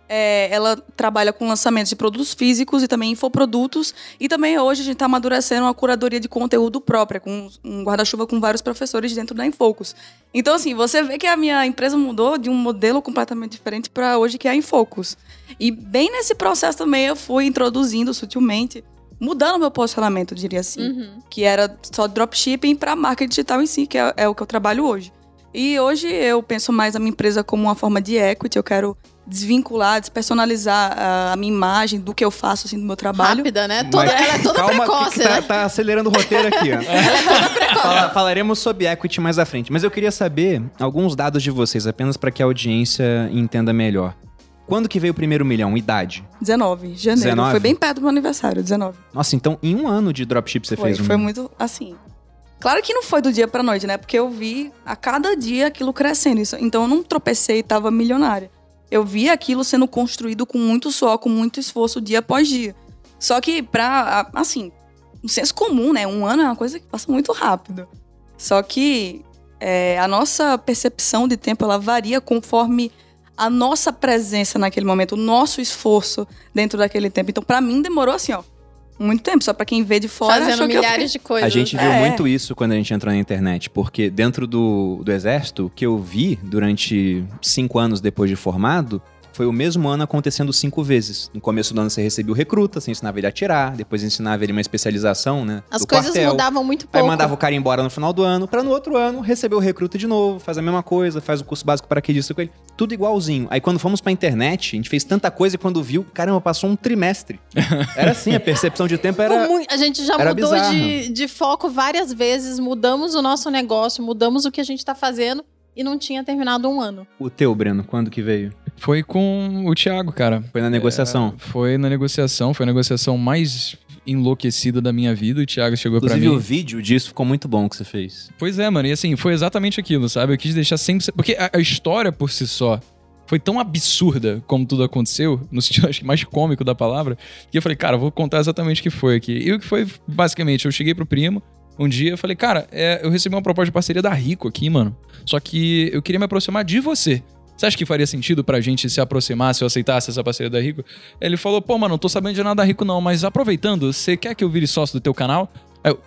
Ela trabalha com lançamentos de produtos físicos e também infoprodutos. E também hoje a gente está amadurecendo uma curadoria de conteúdo própria, com um guarda-chuva com vários professores dentro da Infocus. Então, assim, você vê que a minha empresa mudou de um modelo completamente diferente para hoje, que é a Infocus. E bem nesse processo também eu fui introduzindo sutilmente, mudando o meu posicionamento, diria assim. Que era só dropshipping para a marca digital em si, que é o que eu trabalho hoje. E hoje eu penso mais a minha empresa como uma forma de equity. Eu quero desvincular, despersonalizar a minha imagem do que eu faço, assim, do meu trabalho. Rápida, né? Ela é toda precoce, que né? tá acelerando o roteiro aqui, ó. Ela é toda precoce. Falaremos sobre equity mais à frente. Mas eu queria saber alguns dados de vocês, apenas para que a audiência entenda melhor. Quando que veio o primeiro milhão? Idade? 19, janeiro. 19? Foi bem perto do meu aniversário, 19. Nossa, então em um ano de dropship você fez? Foi muito, assim... Claro que não foi do dia pra noite, né? Porque eu vi a cada dia aquilo crescendo. Então eu não tropecei e tava milionária. Eu vi aquilo sendo construído com muito suor, com muito esforço, dia após dia. Só que assim, um senso comum, né? Um ano é uma coisa que passa muito rápido. Só que a nossa percepção de tempo, ela varia conforme a nossa presença naquele momento, o nosso esforço dentro daquele tempo. Então, pra mim, demorou assim, ó, muito tempo. Só pra quem vê de fora, fazendo milhares de coisas. A gente viu muito isso quando a gente entrou na internet, porque dentro do exército, o que eu vi durante 5 anos depois de formado, foi o mesmo ano acontecendo 5 vezes. No começo do ano você recebia o recruta, você ensinava ele a atirar, depois ensinava ele uma especialização, né? As coisas quartel, mudavam muito pouco. Aí mandava o cara embora no final do ano, pra no outro ano receber o recruta de novo, faz a mesma coisa, faz o curso básico paraquedista com ele, tudo igualzinho. Aí quando fomos pra internet, a gente fez tanta coisa e quando viu, caramba, passou um trimestre. Era assim, a percepção de tempo era... A gente já mudou de foco várias vezes, mudamos o nosso negócio, mudamos o que a gente tá fazendo e não tinha terminado um ano. O teu, Breno, quando que veio? Foi com o Thiago, cara. Foi na negociação? Foi na negociação. Foi a negociação mais enlouquecida da minha vida. O Thiago chegou pra mim. Inclusive, o vídeo disso ficou muito bom que você fez. Pois é, mano. E assim, foi exatamente aquilo, sabe? Eu quis deixar sempre... Porque a história por si só foi tão absurda como tudo aconteceu, no sentido, acho que mais cômico da palavra, que eu falei, cara, vou contar exatamente o que foi aqui. E o que foi, basicamente, eu cheguei pro primo, um dia eu falei, cara, eu recebi uma proposta de parceria da Rico aqui, mano. Só que eu queria me aproximar de você. Você acha que faria sentido pra gente se aproximar se eu aceitasse essa parceria da Rico? Ele falou, pô, mano, não tô sabendo de nada da Rico não, mas aproveitando, você quer que eu vire sócio do teu canal? Aí eu...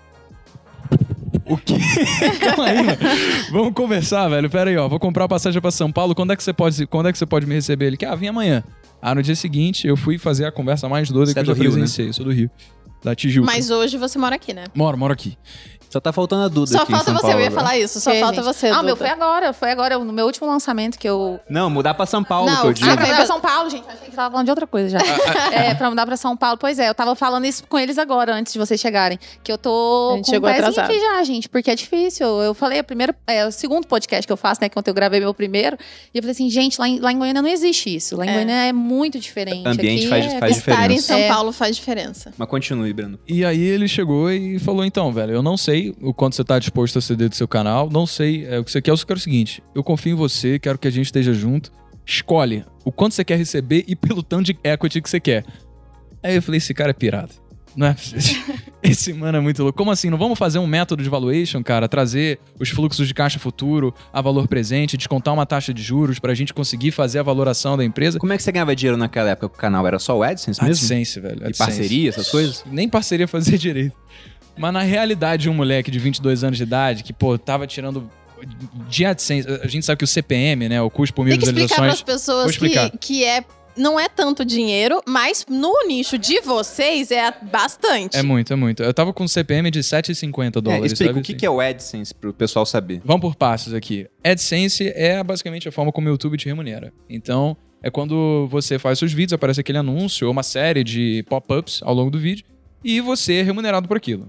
O quê? Calma aí, mano. Vamos conversar, velho. Pera aí, ó. Vou comprar a passagem pra São Paulo. Quando é que você pode me receber? Ele quer, vem amanhã. No dia seguinte, eu fui fazer a conversa mais doida que eu já presenciei. Sou do Rio. Da Tijuca. Mas hoje você mora aqui, né? Moro aqui. Só tá faltando a Duda Só aqui em São falta você, Paulo, eu ia falar isso. Só falta você, Duda. Ah, o meu foi agora. No meu último lançamento que eu... Não, mudar pra São Paulo, que eu digo. Pra mudar pra São Paulo, gente. Achei que tava falando de outra coisa já. Pra mudar pra São Paulo. Pois é, eu tava falando isso com eles agora, antes de vocês chegarem. Que eu tô com um pezinho aqui já, gente. Porque é difícil. Eu falei, o segundo podcast que eu faço, né? Que ontem eu gravei meu primeiro. E eu falei assim, gente, lá em Goiânia não existe isso. Lá em Goiânia é muito diferente. O ambiente faz diferença. Estar em São Paulo faz diferença. Mas continue, Breno. E aí ele chegou e falou, então, velho, eu não sei o quanto você tá disposto a ceder do seu canal, não sei o que você quer, eu só quero o seguinte, eu confio em você, quero que a gente esteja junto, escolhe o quanto você quer receber e pelo tanto de equity que você quer. Aí eu falei, esse cara é pirado. Não é? Esse mano é muito louco. Como assim? Não vamos fazer um método de valuation, cara? Trazer os fluxos de caixa futuro a valor presente, descontar uma taxa de juros pra gente conseguir fazer a valoração da empresa? Como é que você ganhava dinheiro naquela época com o canal? Era só o AdSense mesmo? AdSense, velho. E parceria, essas coisas? Nem parceria fazia direito. Mas na realidade, um moleque de 22 anos de idade que, pô, tava tirando de AdSense... A gente sabe que o CPM, né? O custo por mil visualizações... Tem que explicar pras pessoas que não é tanto dinheiro, mas no nicho de vocês é bastante. É muito, é muito. Eu tava com um CPM de $7,50. Explica sabe? o que é o AdSense pro pessoal saber. Vamos por passos aqui. AdSense é basicamente a forma como o YouTube te remunera. Então, é quando você faz seus vídeos, aparece aquele anúncio ou uma série de pop-ups ao longo do vídeo e você é remunerado por aquilo.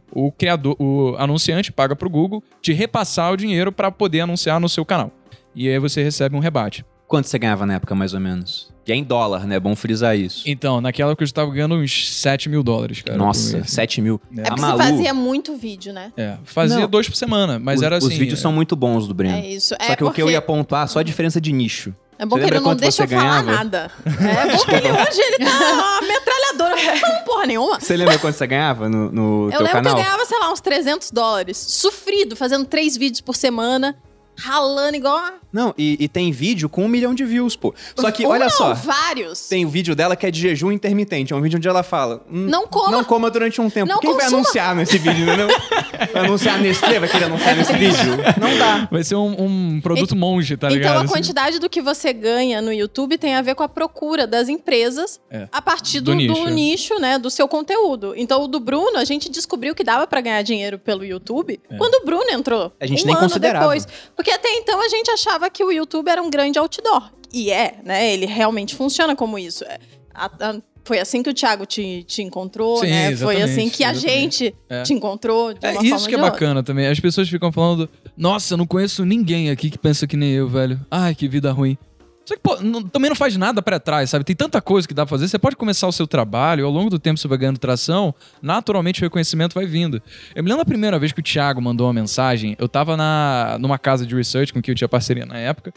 O anunciante paga pro Google te repassar o dinheiro para poder anunciar no seu canal. E aí você recebe um rebate. Quanto você ganhava na época, mais ou menos? E é em dólar, né? É bom frisar isso. Então, naquela época eu estava ganhando uns $7 mil, cara. Nossa, 7 mil. É porque você fazia muito vídeo, né? Fazia 2 por semana, mas era assim... Os vídeos são muito bons do Breno. É isso. Só que o que eu ia pontuar, só a diferença de nicho. É bom que ele não deixa eu falar nada. É bom que hoje ele tá uma metralhadora, não tá falando porra nenhuma. Você lembra quanto você ganhava no teu canal? Eu lembro que eu ganhava, sei lá, uns $300. Sofrido, fazendo 3 vídeos por semana. Ralando igual a... Não, e tem vídeo com 1 milhão de views, pô. Só que, olha só. Vários. Tem o vídeo dela que é de jejum intermitente. É um vídeo onde ela fala... Não coma. Não coma durante um tempo. Não Quem vai anunciar nesse vídeo, entendeu? Vai anunciar Nestlé? Vai querer anunciar nesse vídeo? Não dá. Vai ser um produto monge, tá ligado? Então, a quantidade do que você ganha no YouTube tem a ver com a procura das empresas a partir do nicho, né? Do seu conteúdo. Então, o do Bruno, a gente descobriu que dava pra ganhar dinheiro pelo YouTube quando o Bruno entrou. A gente nem considerava. Depois. Porque até então, a gente achava que o YouTube era um grande outdoor. E né? Ele realmente funciona como isso. Foi assim que o Thiago te encontrou, sim, né? Foi assim que a gente te encontrou de uma forma isso que é bacana também. As pessoas ficam falando, nossa, eu não conheço ninguém aqui que pensa que nem eu, velho. Ai, que vida ruim. Só que, pô, também não faz nada pra trás, sabe? Tem tanta coisa que dá pra fazer. Você pode começar o seu trabalho, ao longo do tempo você vai ganhando tração, naturalmente o reconhecimento vai vindo. Eu me lembro da primeira vez que o Thiago mandou uma mensagem, eu tava numa casa de research com que eu tinha parceria na época,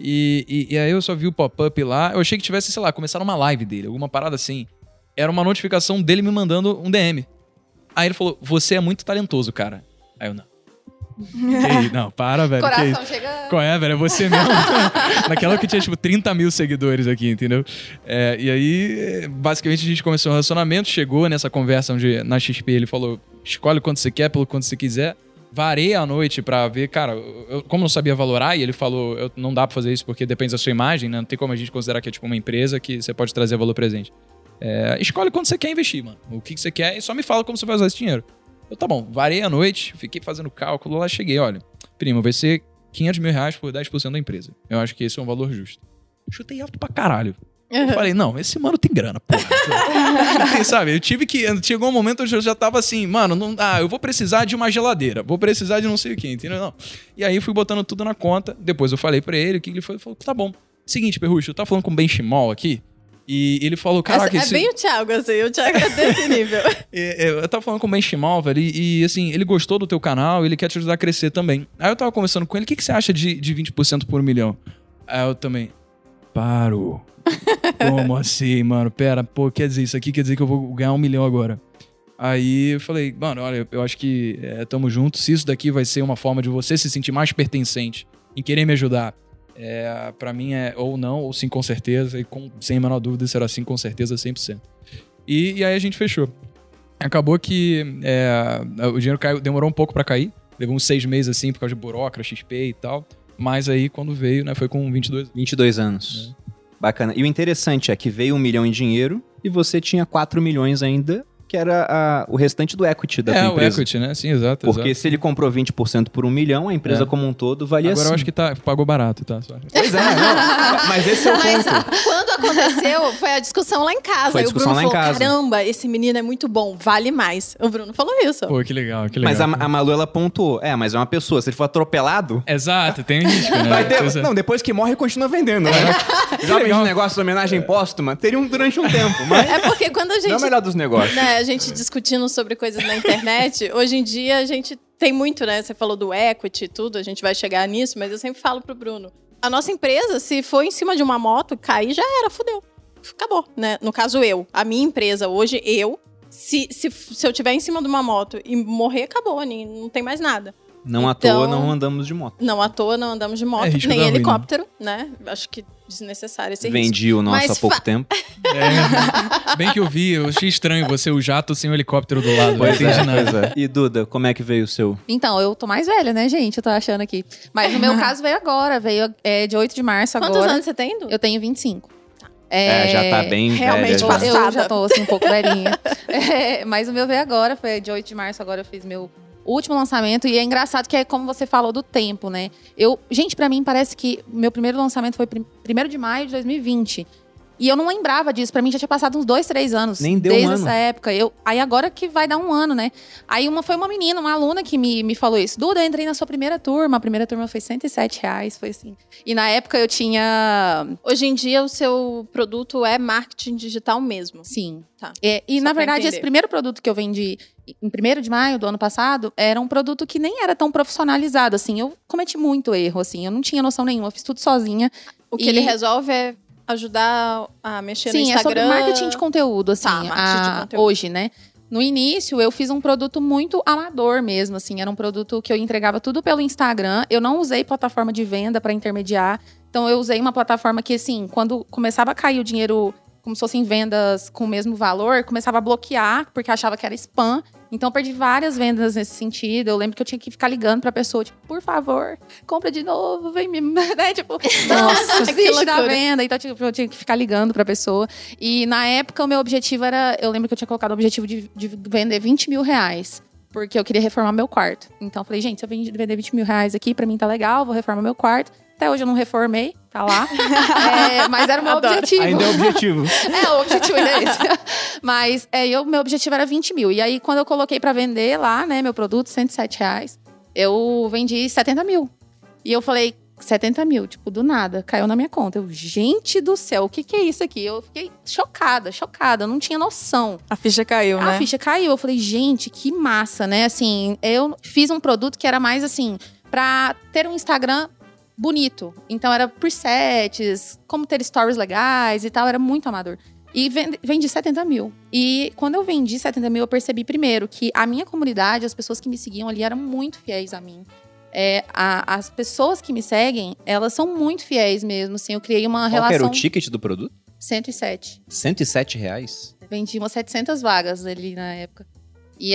e aí eu só vi o pop-up lá, eu achei que tivesse, sei lá, começaram uma live dele, alguma parada assim. Era uma notificação dele me mandando um DM. Aí ele falou, você é muito talentoso, cara. Aí eu, não. Não, para, velho. Coração chega... Qual é, velho? É você mesmo. Naquela que tinha, tipo, 30 mil seguidores aqui, entendeu? E aí, basicamente, a gente começou um relacionamento, chegou nessa conversa onde, na XP, ele falou, escolhe quanto você quer, pelo quanto você quiser. Varei a noite pra ver, cara, eu, como não sabia valorar, e ele falou, não dá pra fazer isso porque depende da sua imagem, né? Não tem como a gente considerar que é, tipo, uma empresa que você pode trazer valor presente. Escolhe quanto você quer investir, mano. O que você quer e só me fala como você vai usar esse dinheiro. Eu, tá bom, varei a noite, fiquei fazendo cálculo, lá cheguei, olha, primo, vai ser R$500 mil por 10% da empresa. Eu acho que esse é um valor justo. Chutei alto pra caralho. Eu falei, não, esse mano tem grana, porra. Sabe, chegou um momento onde eu já tava assim, mano, eu vou precisar de uma geladeira, vou precisar de não sei o que, entendeu? Não. E aí fui botando tudo na conta, depois eu falei pra ele, o que ele falou, tá bom. Seguinte, Perrucho, eu tava falando com o benchimol aqui, e ele falou, caraca... bem o Thiago, assim, o Thiago é desse nível. Eu tava falando com o benchimol, velho, e assim, ele gostou do teu canal, ele quer te ajudar a crescer também. Aí eu tava conversando com ele, o que você acha de 20% por 1 milhão? Aí eu também, paro. Como assim, mano? Pera, pô, quer dizer, isso aqui quer dizer que eu vou ganhar 1 milhão agora. Aí eu falei, mano, olha, eu acho que tamo junto, se isso daqui vai ser uma forma de você se sentir mais pertencente, em querer me ajudar, pra mim é ou não, ou sim com certeza, e sem a menor dúvida será sim com certeza 100%. E aí a gente fechou. Acabou que o dinheiro demorou um pouco pra cair, levou uns 6 meses assim, por causa de burocracia, XP e tal, mas aí quando veio, né, foi com 22 anos. Bacana. E o interessante é que veio 1 milhão em dinheiro e você tinha 4 milhões ainda, que era o restante do equity da tua empresa. O equity, né? Sim, exato. Porque se ele comprou 20% por 1 milhão, a empresa como um todo valia Agora assim. eu acho que pagou barato, tá? Pois é, não. Mas esse é o ponto. Quando aconteceu, foi a discussão lá em casa. Foi a discussão Aí o Bruno lá em falou, casa. caramba, esse menino é muito bom, vale mais. O Bruno falou isso. Pô, que legal, que legal. Mas a Malu, ela pontuou. Mas é uma pessoa, se ele for atropelado... Exato, tem risco, né? Vai ter... Não, depois que morre, continua vendendo, né? Já vende negócio de homenagem póstuma, teria durante um tempo, mas... É porque quando a gente... Não é o melhor dos negócios. Né, a gente discutindo sobre coisas na internet, hoje em dia a gente tem muito, né? Você falou do equity e tudo, a gente vai chegar nisso, mas eu sempre falo pro Bruno, a nossa empresa, se for em cima de uma moto, cair já era, fudeu. Acabou, né? No caso, a minha empresa hoje, Se eu estiver em cima de uma moto e morrer, acabou, não tem mais nada. Não à toa não andamos de moto. Não à toa não andamos de moto, risco nem da ruína. helicóptero, né? Acho que desnecessário esse risco. Vendi o nosso Mas há pouco tempo. Bem que eu achei estranho você, o jato sem o helicóptero do lado. Pois não entendi nada. pois é. E Duda, como é que veio o seu? Então, eu tô mais velha, né, gente? Eu tô achando aqui. Mas no meu caso veio agora, de 8 de março agora. Quantos anos você tem, Du? Eu tenho 25. Já tá bem realmente velha. já. passada. Eu já tô assim, um pouco velhinha. Mas o meu veio agora, foi de 8 de março, agora eu fiz meu último lançamento. E é engraçado que é como você falou do tempo, né? Gente, pra mim parece que meu primeiro lançamento foi 1º de maio de 2020. E eu não lembrava disso. Pra mim já tinha passado uns 2, 3 anos. Nem deu desde um ano. essa época. Aí agora que vai dar um ano, né? Aí foi uma menina, uma aluna que me falou isso. Duda, eu entrei na sua primeira turma. A primeira turma foi R$107, foi assim. E na época eu tinha... Hoje em dia, o seu produto é marketing digital mesmo. Sim. Tá. E Só na pra verdade, entender. esse primeiro produto que eu vendi em 1º de maio do ano passado era um produto que nem era tão profissionalizado, assim. Eu cometi muito erro, assim. Eu não tinha noção nenhuma. Eu fiz tudo sozinha. O que E- ele resolve é ajudar a mexer no Sim, é sobre Instagram. marketing de conteúdo, assim. Tá, marketing de conteúdo. Hoje, né? No início, eu fiz um produto muito amador mesmo, assim. Era um produto que eu entregava tudo pelo Instagram. Eu não usei plataforma de venda para intermediar. Então, eu usei uma plataforma que, assim, quando começava a cair o dinheiro, como se fossem vendas com o mesmo valor, começava a bloquear, porque achava que era spam. Então, eu perdi várias vendas nesse sentido. Eu lembro que eu tinha que ficar ligando pra pessoa, tipo, por favor, compra de novo, vem me... né? Tipo, Nossa, que desiste da loucura. venda. Então, tipo, eu tinha que ficar ligando pra pessoa. E, na época, o meu objetivo era... Eu lembro que eu tinha colocado o objetivo de vender R$20 mil. Porque eu queria reformar meu quarto. Então, eu falei, gente, se eu vender R$20 mil aqui, pra mim tá legal, vou reformar meu quarto. Até hoje eu não reformei, tá lá. Mas era o meu Adoro. objetivo. Ainda é objetivo. O objetivo ainda é esse. Mas meu objetivo era 20 mil. E aí, quando eu coloquei pra vender lá, né, meu produto, R$107, eu vendi 70 mil. E eu falei, 70 mil, tipo, do nada, caiu na minha conta. Eu, gente do céu, o que é isso aqui? Eu fiquei chocada, eu não tinha noção. A ficha caiu, né? A ficha caiu. Eu falei, gente, que massa, né? Assim, eu fiz um produto que era mais assim, pra ter um Instagram bonito. Então era presets, como ter stories legais e tal, era muito amador. E vendi 70 mil. E quando eu vendi 70 mil, eu percebi primeiro que a minha comunidade, as pessoas que me seguiam ali, eram muito fiéis a mim. As pessoas que me seguem, elas são muito fiéis mesmo, assim. Eu criei uma Qual relação... que era o ticket do produto? 107. R$107? Vendi umas 700 vagas ali na época. E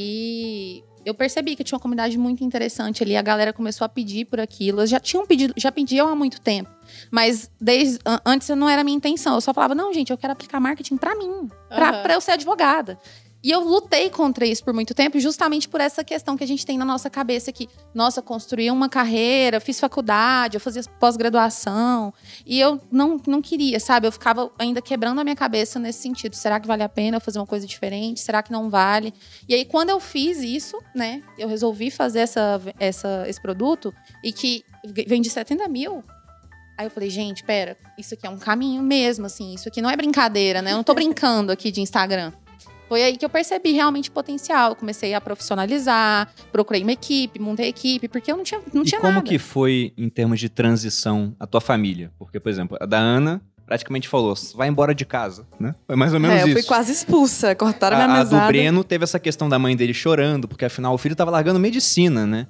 aí eu percebi que tinha uma comunidade muito interessante ali. A galera começou a pedir por aquilo. Eles já pediam há muito tempo. Mas antes não era a minha intenção. Eu só falava, não, gente, eu quero aplicar marketing pra mim. Pra eu ser advogada. E eu lutei contra isso por muito tempo, justamente por essa questão que a gente tem na nossa cabeça que, nossa, construí uma carreira, fiz faculdade, eu fazia pós-graduação. E eu não queria, sabe? Eu ficava ainda quebrando a minha cabeça nesse sentido. Será que vale a pena eu fazer uma coisa diferente? Será que não vale? E aí, quando eu fiz isso, né? Eu resolvi fazer esse produto e que vendi 70 mil. Aí eu falei, gente, pera, isso aqui é um caminho mesmo, assim. Isso aqui não é brincadeira, né? Eu não tô brincando aqui de Instagram. Foi aí que eu percebi realmente o potencial. Eu comecei a profissionalizar, procurei uma equipe, montei equipe, porque eu não tinha E como nada. que foi, em termos de transição, a tua família? Porque, por exemplo, a da Ana praticamente falou, vai embora de casa, né? Foi mais ou menos eu isso. fui quase expulsa, cortaram minha A mesada. do Breno teve essa questão da mãe dele chorando, porque afinal o filho tava largando medicina, né?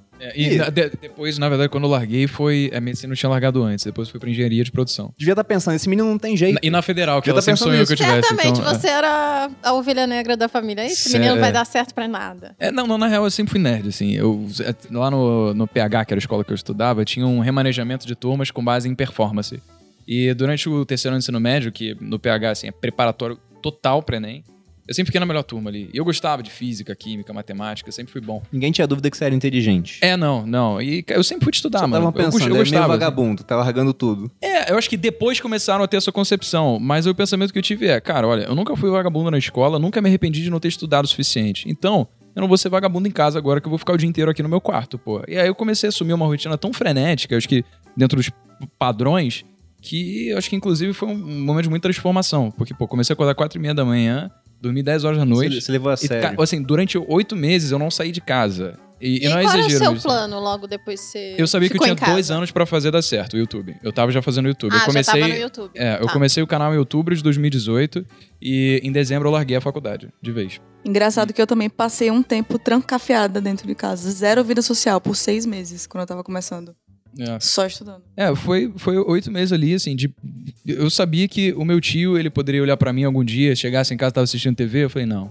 Depois, na verdade, quando eu larguei, a medicina não tinha largado antes. Depois fui pra engenharia de produção. Devia estar pensando, esse menino não tem jeito. E na Federal, que Já ela tá sempre pensando sonhou que eu nisso. tivesse. Certamente então, você era a ovelha negra da família. Esse menino não vai dar certo pra nada. Não, na real eu sempre fui nerd, assim. Lá no PH, que era a escola que eu estudava, tinha um remanejamento de turmas com base em performance. E durante o terceiro ano de ensino médio, que no PH, assim, é preparatório total pra Enem, eu sempre fiquei na melhor turma ali. E eu gostava de física, química, matemática, sempre fui bom. Ninguém tinha dúvida que você era inteligente. Não. E eu sempre fui de estudar, Só mano. tava pensando, eu é meio gostava. vagabundo, tá largando tudo. Eu acho que depois começaram a ter essa concepção, mas o pensamento que eu tive cara, olha, eu nunca fui vagabundo na escola, nunca me arrependi de não ter estudado o suficiente. Então, eu não vou ser vagabundo em casa agora que eu vou ficar o dia inteiro aqui no meu quarto, pô. E aí eu comecei a assumir uma rotina tão frenética, acho que dentro dos padrões, que eu acho que inclusive foi um momento de muita transformação. Porque, pô, comecei a acordar 4h30 da manhã, dormi 10 horas da noite. Você levou a sério. Assim, durante 8 meses eu não saí de casa. E não é qual era o exagero seu isso. plano logo depois que você Eu sabia que eu ficou tinha em casa? 2 anos pra fazer dar certo o YouTube. Eu tava já fazendo o YouTube. Ah, eu comecei, já tava no YouTube. eu comecei o canal em outubro de 2018 e em dezembro eu larguei a faculdade, de vez. Engraçado que eu também passei um tempo trancafiada dentro de casa. 0 vida social por 6 meses, quando eu tava começando. Só estudando. Foi 8 meses ali, assim, eu sabia que o meu tio, ele poderia olhar pra mim algum dia, chegasse em casa e tava assistindo TV, eu falei, não.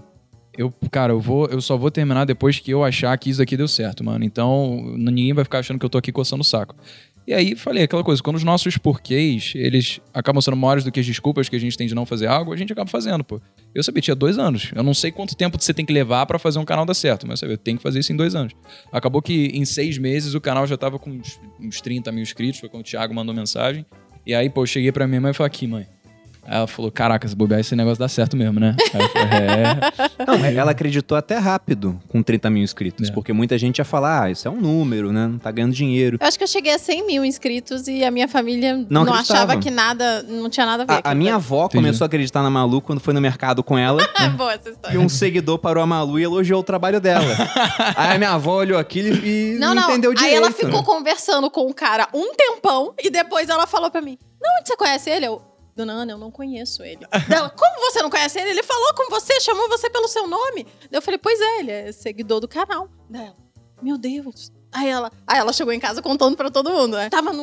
Eu só vou terminar depois que eu achar que isso aqui deu certo, mano. Então, ninguém vai ficar achando que eu tô aqui coçando o saco. E aí, falei aquela coisa, quando os nossos porquês, eles acabam sendo maiores do que as desculpas que a gente tem de não fazer algo, a gente acaba fazendo, pô. Eu sabia, tinha 2 anos. Eu não sei quanto tempo você tem que levar pra fazer um canal dar certo, mas eu sabia, eu tenho que fazer isso em 2 anos. Acabou que em 6 meses o canal já tava com uns 30 mil inscritos, foi quando o Thiago mandou mensagem. E aí, pô, eu cheguei pra minha mãe e falei, aqui, mãe. Aí ela falou, caraca, se bobear, esse negócio dá certo mesmo, né? Aí eu falei, Não, ela acreditou até rápido com 30 mil inscritos, porque muita gente ia falar, isso é um número, né? Não tá ganhando dinheiro. Eu acho que eu cheguei a 100 mil inscritos e a minha família não achava que nada, não tinha nada a ver. A minha avó começou a acreditar na Malu quando foi no mercado com ela. É boa essa história. E um seguidor parou a Malu e elogiou o trabalho dela. Aí a minha avó olhou aquilo e não entendeu direito. Aí ela ficou conversando com o cara um tempão e depois ela falou pra mim, não, onde você conhece ele? Dona Ana, eu não conheço ele. Ela, como você não conhece ele? Ele falou com você, chamou você pelo seu nome. Daí eu falei, pois é, ele é seguidor do canal. Daí ela, meu Deus. Aí ela chegou em casa contando pra todo mundo, né? Tava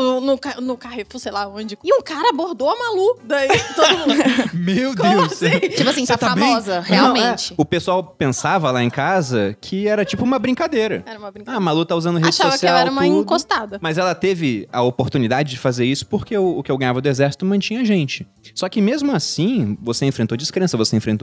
no Carrefour, sei lá onde. E um cara abordou a Malu. Daí todo mundo... Meu Como Deus. assim? Tipo assim, tá famosa, Não, realmente. o pessoal pensava lá em casa que era tipo uma brincadeira. Era uma brincadeira. A Malu tá usando rede Achava social, que ela era uma tudo. encostada. Mas ela teve a oportunidade de fazer isso porque o que eu ganhava do exército mantinha a gente. Só que mesmo assim, você enfrentou descrença.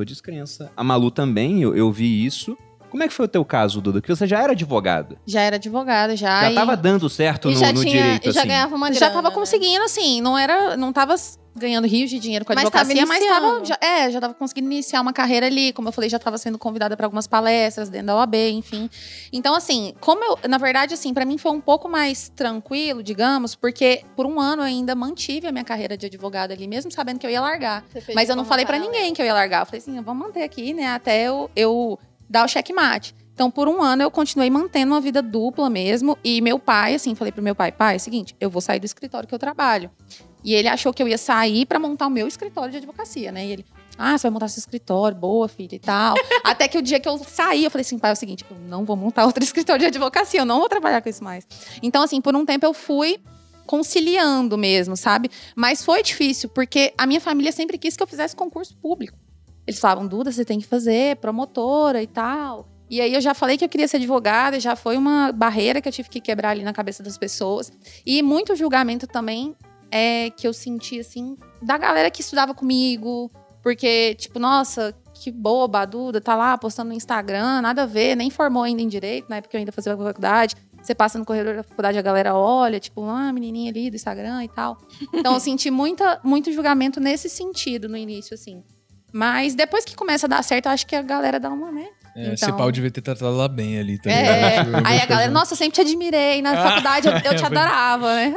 A Malu também, eu vi isso. Como é que foi o teu caso, Duda? Porque você já era advogada. Já era advogada, já. Já tava dando certo no direito, e já assim. ganhava uma grana, Já tava né? conseguindo, assim, não tava ganhando rios de dinheiro com a Mas advocacia, tava mas tava, iniciando. já tava conseguindo iniciar uma carreira ali, como eu falei, já tava sendo convidada para algumas palestras dentro da OAB, enfim. Então, assim, na verdade, assim, para mim foi um pouco mais tranquilo, digamos, porque por um ano eu ainda mantive a minha carreira de advogada ali, mesmo sabendo que eu ia largar. Mas eu não falei para ninguém que eu ia largar. Eu falei assim, vamos manter aqui, né, até eu dar o checkmate. Então, por um ano, eu continuei mantendo uma vida dupla mesmo. E meu pai, assim, falei pro meu pai, é o seguinte, eu vou sair do escritório que eu trabalho. E ele achou que eu ia sair pra montar o meu escritório de advocacia, né? E ele, você vai montar seu escritório, boa, filha, e tal. Até que o dia que eu saí, eu falei assim, pai, é o seguinte, eu não vou montar outro escritório de advocacia, eu não vou trabalhar com isso mais. Então, assim, por um tempo eu fui conciliando mesmo, sabe? Mas foi difícil, porque a minha família sempre quis que eu fizesse concurso público. Eles falavam, Duda, você tem que fazer promotora e tal. E aí eu já falei que eu queria ser advogada, já foi uma barreira que eu tive que quebrar ali na cabeça das pessoas. E muito julgamento também que eu senti, assim, da galera que estudava comigo. Porque, tipo, nossa, que boba, a Duda tá lá postando no Instagram, nada a ver, nem formou ainda em direito, na época eu ainda fazia faculdade. Você passa no corredor da faculdade, a galera olha, tipo, menininha ali do Instagram e tal. Então eu senti muito julgamento nesse sentido no início, assim. Mas depois que começa a dar certo, eu acho que a galera dá uma, né? Então... Esse pau devia ter tratado ela bem ali também. Aí a galera, nossa, eu sempre te admirei. Na faculdade eu te adorava, né?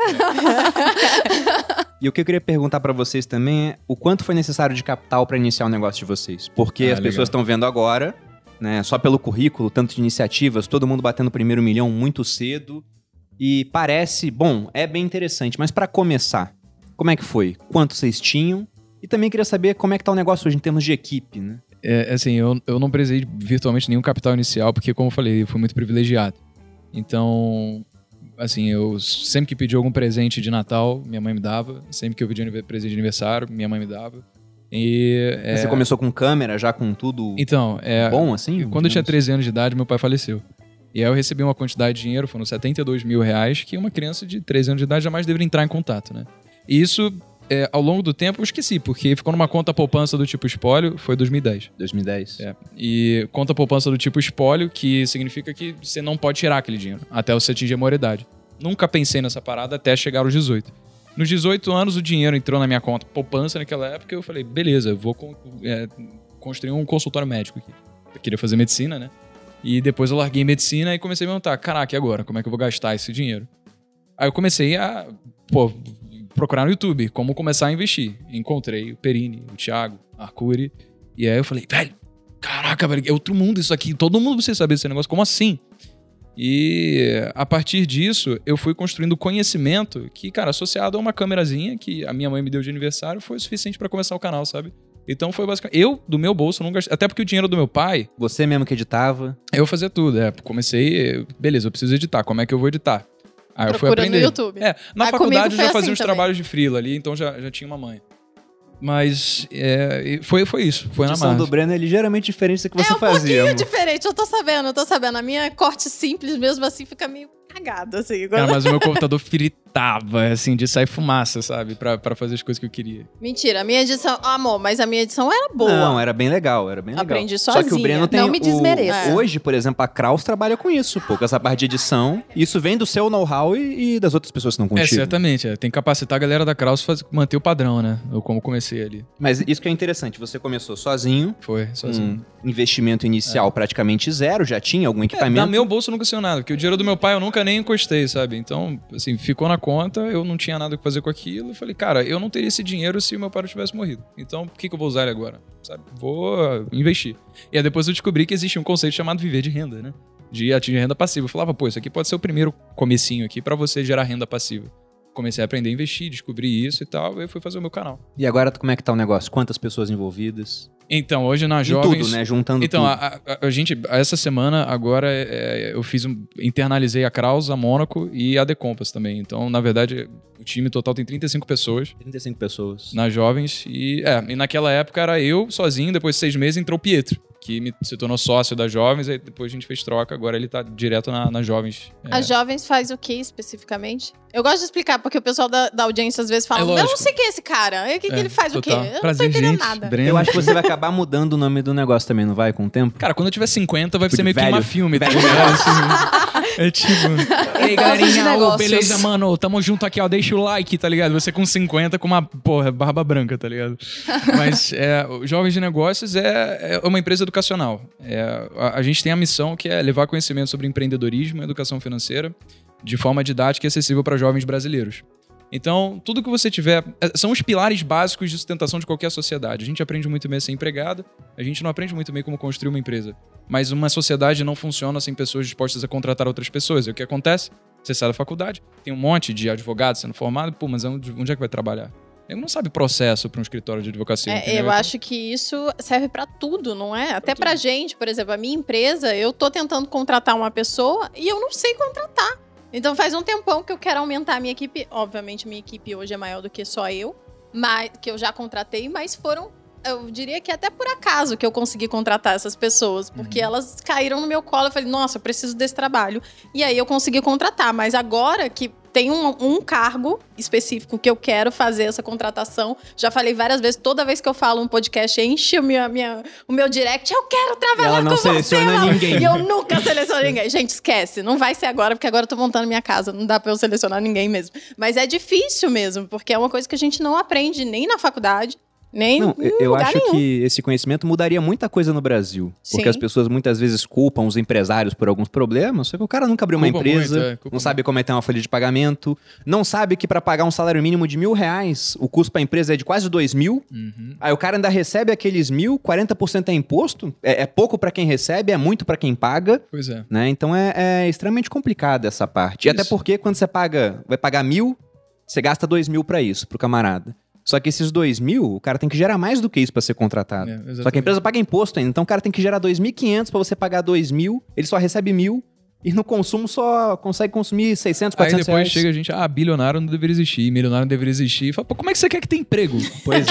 E o que eu queria perguntar pra vocês também é o quanto foi necessário de capital pra iniciar o negócio de vocês? Porque as pessoas estão vendo agora, né? Só pelo currículo, tanto de iniciativas, todo mundo batendo o primeiro milhão muito cedo. E parece, bom, é bem interessante. Mas pra começar, como é que foi? Quanto vocês tinham? E também queria saber como é que tá o negócio hoje em termos de equipe, né? Assim, eu não precisei virtualmente nenhum capital inicial, porque, como eu falei, eu fui muito privilegiado. Então, assim, eu sempre que pedi algum presente de Natal, minha mãe me dava. Sempre que eu pedi presente de aniversário, minha mãe me dava. Você começou com câmera, já com tudo bom, assim? Quando eu tinha 13 anos de idade, meu pai faleceu. E aí eu recebi uma quantidade de dinheiro, foram R$72 mil, que uma criança de 13 anos de idade jamais deveria entrar em contato, né? E isso... ao longo do tempo eu esqueci, porque ficou numa conta poupança do tipo espólio, foi 2010. 2010. E conta poupança do tipo espólio, que significa que você não pode tirar aquele dinheiro até você atingir a maioridade. Nunca pensei nessa parada até chegar aos 18. Nos 18 anos o dinheiro entrou na minha conta poupança naquela época, eu falei, beleza, eu vou construir um consultório médico aqui. Eu queria fazer medicina, né? E depois eu larguei medicina e comecei a me perguntar, caraca, e agora? Como é que eu vou gastar esse dinheiro? Aí eu comecei a... procurar no YouTube como começar a investir. Encontrei o Perini, o Thiago, a Arcuri. E aí eu falei, velho, caraca, velho, é outro mundo isso aqui. Todo mundo precisa saber desse negócio. Como assim? E a partir disso, eu fui construindo conhecimento que, cara, associado a uma câmerazinha que a minha mãe me deu de aniversário, foi o suficiente pra começar o canal, sabe? Então foi basicamente... Eu, do meu bolso, não gastei... Até porque o dinheiro do meu pai... Você mesmo que editava? Eu fazia tudo, Comecei... Beleza, eu preciso editar. Como é que eu vou editar? Aí eu fui Procura aprender. no YouTube. Na faculdade eu já fazia assim uns também. trabalhos de freela ali, então já tinha uma manha. Mas foi isso, foi A na edição margem. do Breno é ligeiramente diferente do que você um fazia. pouquinho amor. diferente, eu tô sabendo. A minha corte simples mesmo assim fica meio cagado, assim. Cara, mas o meu computador fritava, assim, de sair fumaça, sabe? Pra fazer as coisas que eu queria. Mentira, a minha edição... amor, mas a minha edição era boa. Não, era bem legal, era bem legal. Aprendi Só que o sozinha. Breno tem Não me desmereça. Hoje, por exemplo, a Kraus trabalha com isso, pô, com essa parte de edição. Isso vem do seu know-how e das outras pessoas que estão contigo. Certamente. Tem que capacitar a galera da Kraus manter o padrão, né? Eu como comecei ali. Mas isso que é interessante, você começou sozinho, Foi, sozinho. investimento inicial praticamente zero, já tinha algum equipamento. Na meu bolso eu nunca saiu nada, porque o dinheiro do meu pai eu nunca nem encostei, sabe? Então, assim, ficou na conta, eu não tinha nada que fazer com aquilo. Eu falei, cara, eu não teria esse dinheiro se o meu pai não tivesse morrido. Então, por que eu vou usar ele agora? Sabe? Vou investir. E aí depois eu descobri que existe um conceito chamado viver de renda, né? De atingir renda passiva. Eu falava, pô, isso aqui pode ser o primeiro comecinho aqui pra você gerar renda passiva. Comecei a aprender a investir, descobri isso e tal, e fui fazer o meu canal. E agora, como é que tá o negócio? Quantas pessoas envolvidas? Então, hoje na Em Jovens... tudo, né? Juntando Então, tudo. a gente, essa semana, agora, eu internalizei a Kraus, a Mônaco e a The Compass também. Então, na verdade, o time total tem 35 pessoas 35 pessoas. nas Jovens. E naquela época era eu sozinho, depois de 6 meses entrou o Pietro, que se tornou sócio das Jovens, aí depois a gente fez troca, agora ele tá direto nas Jovens. A Jovens faz o que especificamente? Eu gosto de explicar, porque o pessoal da audiência às vezes fala, eu lógico. não sei quem é esse cara. E o que ele faz total. o quê? Eu Prazer, não tô entendendo gente. nada. Breno. Eu acho que você vai acabar mudando o nome do negócio também, não vai? Com o tempo? Cara, quando eu tiver 50, vai Tipo ser de meio que velho. uma filme, tá Velho. ligado? Assim, é tipo... Ei, Negócios de galerinha, negócios. beleza, mano? Tamo junto aqui, ó. Deixa o like, tá ligado? Você com 50 com uma, barba branca, tá ligado? Mas o Jovens de Negócios é uma empresa educacional. A gente tem a missão que é levar conhecimento sobre empreendedorismo e educação financeira de forma didática e acessível para jovens brasileiros. Então, tudo que você tiver... São os pilares básicos de sustentação de qualquer sociedade. A gente aprende muito bem a ser empregado, a gente não aprende muito bem como construir uma empresa. Mas uma sociedade não funciona sem pessoas dispostas a contratar outras pessoas. E o que acontece? Você sai da faculdade, tem um monte de advogados sendo formado, pô, mas onde é que vai trabalhar? Ele não sabe processo para um escritório de advocacia. Eu acho que isso serve pra tudo, não é? Até pra gente, por exemplo, a minha empresa, eu tô tentando contratar uma pessoa e eu não sei contratar. Então faz um tempão que eu quero aumentar a minha equipe. Obviamente, minha equipe hoje é maior do que só eu, mas que eu já contratei, mas foram, eu diria que até por acaso que eu consegui contratar essas pessoas, porque elas caíram no meu colo. Eu falei, nossa, eu preciso desse trabalho. E aí eu consegui contratar, mas agora que tem um cargo específico que eu quero fazer essa contratação. Já falei várias vezes, toda vez que eu falo um podcast, enche o meu direct, eu quero trabalhar Ela não com você, seleciona mano. ninguém. E eu nunca seleciono ninguém. Gente, esquece. Não vai ser agora, porque agora eu tô montando minha casa. Não dá pra eu selecionar ninguém mesmo. Mas é difícil mesmo, porque é uma coisa que a gente não aprende nem na faculdade, nem Não, em eu lugar acho nenhum. que esse conhecimento mudaria muita coisa no Brasil. Porque Sim. as pessoas muitas vezes culpam os empresários por alguns problemas, só que o cara nunca abriu uma Culpa empresa, muito, culpa não sabe como é ter uma folha de pagamento, não sabe que para pagar um salário mínimo de R$1.000, o custo para a empresa é de quase 2.000, aí o cara ainda recebe aqueles 1.000, 40% é imposto, é pouco para quem recebe, é muito para quem paga, Pois é. né? Então é extremamente complicada essa parte. E até Isso. porque quando você vai pagar 1.000, você gasta 2.000 para isso, pro camarada. Só que esses 2.000, o cara tem que gerar mais do que isso pra ser contratado. Exatamente. Só que a empresa paga imposto ainda. Então o cara tem que gerar 2.500 pra você pagar 2.000. Ele só recebe 1.000. E no consumo só consegue consumir 600, 400 Aí depois reais. chega a gente, bilionário não deveria existir, milionário não deveria existir. Fala, pô, como é que você quer que tenha emprego? Pois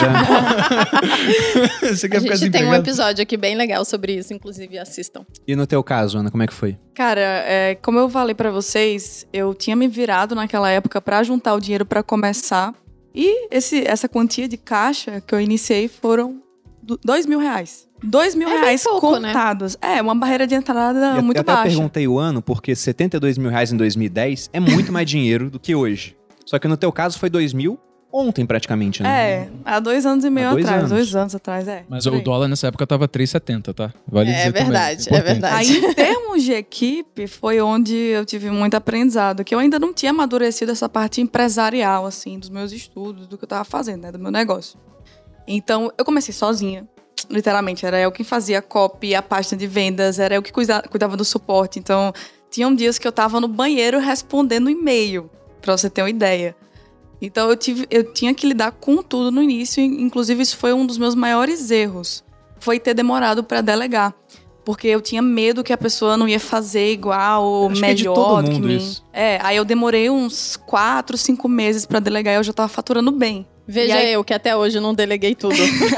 é. Você quer A ficar gente tem um desempregado? episódio aqui bem legal sobre isso, inclusive assistam. E no teu caso, Ana, como é que foi? Cara, como eu falei pra vocês, eu tinha me virado naquela época pra juntar o dinheiro pra começar. E essa quantia de caixa que eu iniciei foram R$2.000. R$2.000 pouco, contados. Né? É, uma barreira de entrada muito eu até baixa. perguntei o ano, porque R$72.000 em 2010 é muito mais dinheiro do que hoje. Só que no teu caso foi 2.000 ontem praticamente, né? Há 2 anos e meio Há 2 atrás. anos. 2 anos atrás, Mas por o aí. dólar nessa época tava 3,70, tá? Vale É dizer também. verdade, é Importante. verdade. Aí, em termos de equipe, foi onde eu tive muito aprendizado. Que eu ainda não tinha amadurecido essa parte empresarial, assim, dos meus estudos, do que eu tava fazendo, né? Do meu negócio. Então, eu comecei sozinha. Literalmente, era eu quem fazia a copy, a página de vendas, era eu que cuidava do suporte. Então, tinham dias que eu tava no banheiro respondendo e-mail, pra você ter uma ideia. Então eu tinha que lidar com tudo no início, inclusive isso foi um dos meus maiores erros, foi ter demorado pra delegar. Porque eu tinha medo que a pessoa não ia fazer igual ou melhor é de todo mundo do que mim. isso. Aí eu demorei uns 4, 5 meses pra delegar e eu já tava faturando bem. Veja eu, que até hoje não deleguei tudo.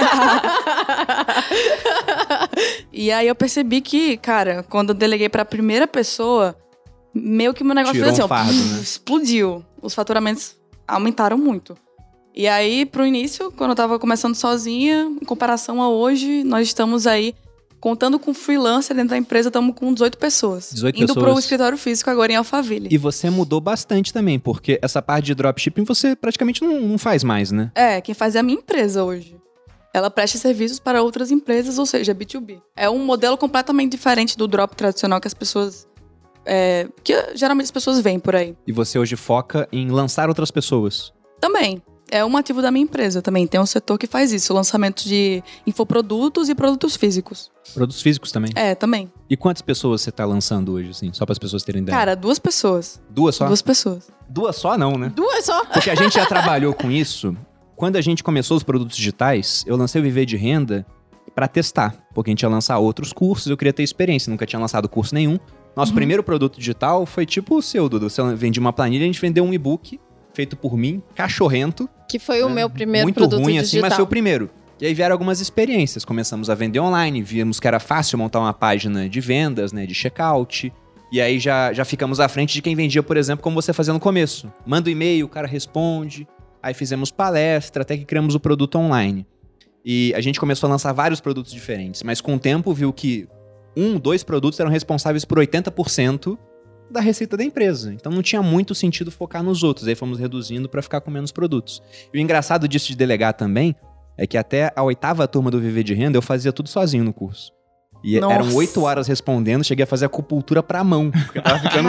E aí eu percebi que, cara, quando eu deleguei pra primeira pessoa, meio que o meu negócio Tirou fez assim, um fardo, né? explodiu. Os faturamentos aumentaram muito. E aí, pro início, quando eu tava começando sozinha, em comparação a hoje, nós estamos aí, contando com freelancer dentro da empresa, estamos com 18 pessoas. 18 indo pessoas. pro escritório físico agora em Alphaville. E você mudou bastante também, porque essa parte de dropshipping você praticamente não faz mais, né? Quem faz é a minha empresa hoje. Ela presta serviços para outras empresas, ou seja, B2B. É um modelo completamente diferente do drop tradicional que as pessoas... que geralmente as pessoas veem por aí. E você hoje foca em lançar outras pessoas. Também. É um ativo da minha empresa também. Tem um setor que faz isso. Lançamento de infoprodutos e produtos físicos. Produtos físicos também. Também. E quantas pessoas você tá lançando hoje, assim? Só para as pessoas terem ideia. Cara, 2 pessoas. 2 só? 2 pessoas. 2 só não, né? 2 só? Porque a gente já trabalhou com isso. Quando a gente começou os produtos digitais, eu lancei o Viver de Renda para testar. Porque a gente ia lançar outros cursos, eu queria ter experiência. Nunca tinha lançado curso nenhum. Nosso primeiro produto digital foi tipo o seu, Dudu. Você vendia uma planilha, a gente vendeu um e-book feito por mim, cachorrento. Que foi o meu primeiro muito produto ruim, digital. assim, mas foi o primeiro. E aí vieram algumas experiências. Começamos a vender online, vimos que era fácil montar uma página de vendas, né, de checkout. E aí já ficamos à frente de quem vendia, por exemplo, como você fazia no começo. Manda um e-mail, o cara responde. Aí fizemos palestra, até que criamos o produto online. E a gente começou a lançar vários produtos diferentes. Mas com o tempo viu que 2 produtos eram responsáveis por 80% da receita da empresa. Então não tinha muito sentido focar nos outros. Aí fomos reduzindo para ficar com menos produtos. E o engraçado disso de delegar também é que até a 8ª turma do Viver de Renda eu fazia tudo sozinho no curso. E eram 8 horas respondendo, cheguei a fazer acupuntura pra mão. Porque eu tava ficando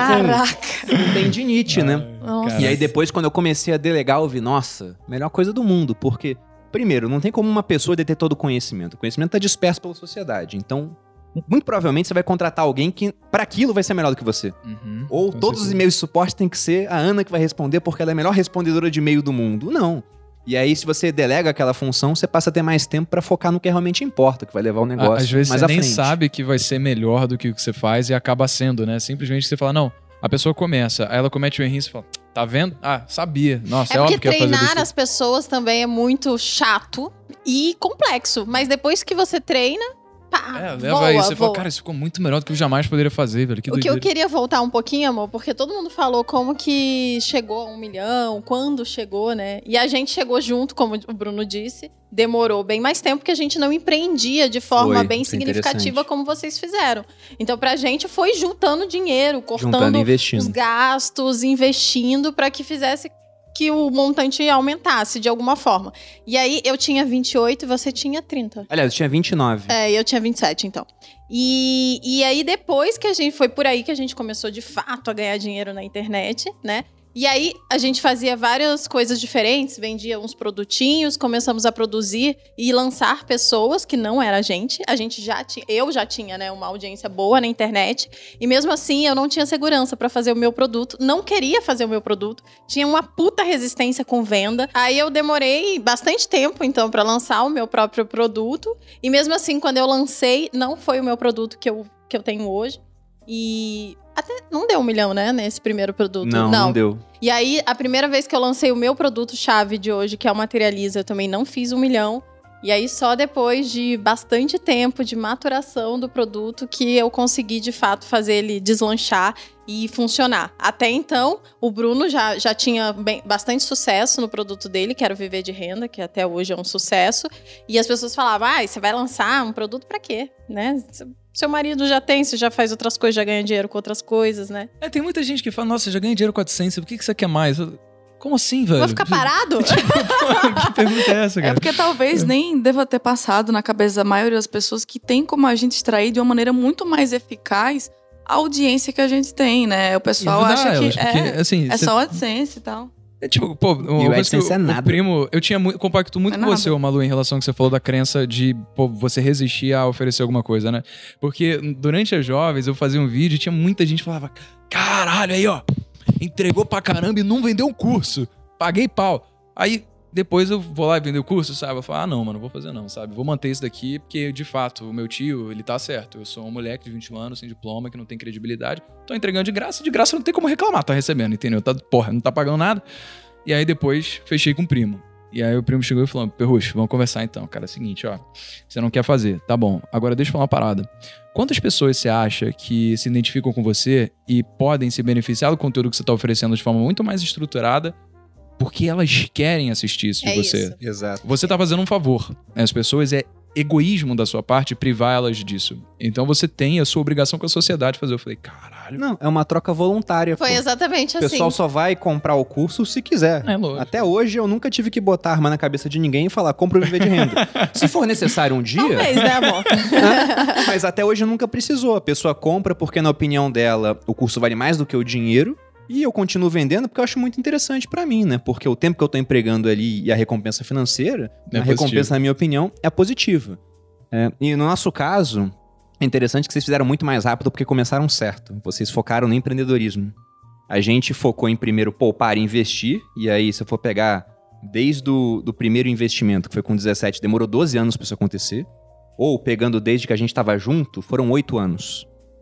com tendinite, né? Nossa. E aí depois, quando eu comecei a delegar, eu vi, nossa, melhor coisa do mundo. Porque, primeiro, não tem como uma pessoa deter todo o conhecimento. O conhecimento tá disperso pela sociedade. Então, muito provavelmente você vai contratar alguém que, para aquilo, vai ser melhor do que você. Ou todos os e-mails de suporte tem que ser a Ana que vai responder porque ela é a melhor respondedora de e-mail do mundo. Não. E aí, se você delega aquela função, você passa a ter mais tempo pra focar no que realmente importa, que vai levar o negócio mais à frente. Às vezes você nem sabe que vai ser melhor do que o que você faz e acaba sendo, né? Simplesmente você fala, não, a pessoa começa, aí ela comete o erro e você fala, tá vendo? Ah, sabia. Nossa, é óbvio que ia fazer porque treinar besteira. as pessoas também é muito chato e complexo. Mas depois que você treina, pá, leva aí. Você fala, cara, isso ficou muito melhor do que eu jamais poderia fazer, velho. Que o que doideira. eu queria voltar um pouquinho, amor, porque todo mundo falou como que chegou a 1 milhão, quando chegou, né? E a gente chegou junto, como o Bruno disse. Demorou bem mais tempo que a gente não empreendia de forma bem significativa como vocês fizeram. Então, pra gente foi juntando dinheiro, cortando os gastos, investindo pra que fizesse que o montante aumentasse de alguma forma. E aí, eu tinha 28 e você tinha 30. Aliás, eu tinha 29. E eu tinha 27, então. E aí, depois que a gente... Foi por aí que a gente começou, de fato, a ganhar dinheiro na internet, né? E aí, a gente fazia várias coisas diferentes, vendia uns produtinhos, começamos a produzir e lançar pessoas que não era a gente. Eu já tinha, né, uma audiência boa na internet. E mesmo assim, eu não tinha segurança pra fazer o meu produto. Não queria fazer o meu produto. Tinha uma puta resistência com venda. Aí eu demorei bastante tempo, então, pra lançar o meu próprio produto. E mesmo assim, quando eu lancei, não foi o meu produto que eu tenho hoje. E até não deu 1 milhão, né, nesse primeiro produto. Não deu. E aí, a primeira vez que eu lancei o meu produto-chave de hoje, que é o Materializa, eu também não fiz 1 milhão. E aí, só depois de bastante tempo de maturação do produto que eu consegui, de fato, fazer ele deslanchar e funcionar. Até então, o Bruno já tinha bastante sucesso no produto dele, que era o Viver de Renda, que até hoje é um sucesso. E as pessoas falavam, você vai lançar um produto pra quê? Né? Seu marido já tem, você já faz outras coisas, já ganha dinheiro com outras coisas, né? Tem muita gente que fala, nossa, já ganhei dinheiro com AdSense, por que você quer mais? Como assim, velho? Vou ficar parado? Que pergunta é essa, cara? É porque talvez nem deva ter passado na cabeça da maioria das pessoas que tem como a gente extrair de uma maneira muito mais eficaz a audiência que a gente tem, né? O pessoal acha que assim, é só AdSense e tal. Tipo, pô, E o AdSense é nada. O primo, eu tinha compacto muito É com nada. você, Malu, em relação ao que você falou da crença de, pô, você resistir a oferecer alguma coisa, né? Porque durante as jovens eu fazia um vídeo e tinha muita gente que falava, caralho, aí ó, entregou pra caramba e não vendeu um curso. Paguei pau. Aí depois eu vou lá e vender o curso, sabe? Eu falo, não, mano, não vou fazer não, sabe? Vou manter isso daqui porque, de fato, o meu tio, ele tá certo. Eu sou um moleque de 21 anos, sem diploma, que não tem credibilidade. Tô entregando de graça não tem como reclamar, tá recebendo, entendeu? Porra, não tá pagando nada. E aí depois fechei com o primo. E aí o primo chegou e falou, Perrucho, vamos conversar então. Cara, é o seguinte, ó, você não quer fazer, tá bom. Agora deixa eu falar uma parada. Quantas pessoas você acha que se identificam com você e podem se beneficiar do conteúdo que você tá oferecendo de forma muito mais estruturada porque elas querem assistir isso de você? Isso. Exato. Você tá fazendo um favor. As pessoas, é egoísmo da sua parte privar elas disso. Então você tem a sua obrigação com a sociedade fazer. Eu falei, caralho. Não, é uma troca voluntária. Foi pô. exatamente O assim. pessoal só vai comprar o curso se quiser. É lógico. Até hoje eu nunca tive que botar arma na cabeça de ninguém e falar, compra o viver de renda. Se for necessário um dia... Talvez, né, amor? Mas até hoje nunca precisou. A pessoa compra porque, na opinião dela, o curso vale mais do que o dinheiro. E eu continuo vendendo porque eu acho muito interessante pra mim, né? Porque o tempo que eu tô empregando ali e a recompensa financeira, É a recompensa, na minha opinião, é positiva. E no nosso caso, é interessante que vocês fizeram muito mais rápido porque começaram certo. Vocês focaram no empreendedorismo. A gente focou em primeiro poupar e investir. E aí, se eu for pegar desde do primeiro investimento, que foi com 17, demorou 12 anos pra isso acontecer. Ou pegando desde que a gente tava junto, foram 8 anos.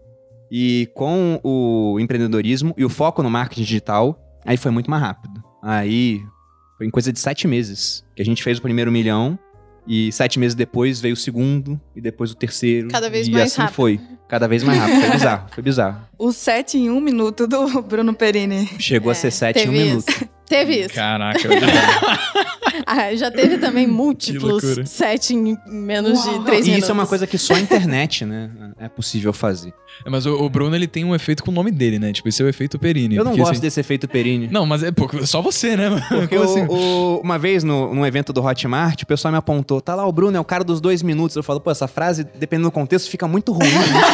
E com o empreendedorismo e o foco no marketing digital, aí foi muito mais rápido. Aí foi em coisa de 7 meses que a gente fez o primeiro 1 milhão e 7 meses depois veio o segundo e depois o terceiro. Cada vez e mais assim rápido. foi. Cada vez mais rápido. Foi bizarro. O 7 em 1 minuto do Bruno Perini. Chegou a ser 7 em 1 teve minuto. isso. Teve isso. Caraca. Já teve também múltiplos loucura. 7 em menos de Uau. 3 E minutos. isso é uma coisa que só a internet, né, é possível fazer. Mas o Bruno, ele tem um efeito com o nome dele, né? Tipo, esse é o efeito Perini. Eu não Porque, gosto assim, desse efeito Perini. Não, mas é só você, né? Porque Como assim? uma vez num evento do Hotmart, o pessoal me apontou, tá lá o Bruno, é o cara dos 2 minutos. Eu falo, pô, essa frase, dependendo do contexto, fica muito ruim.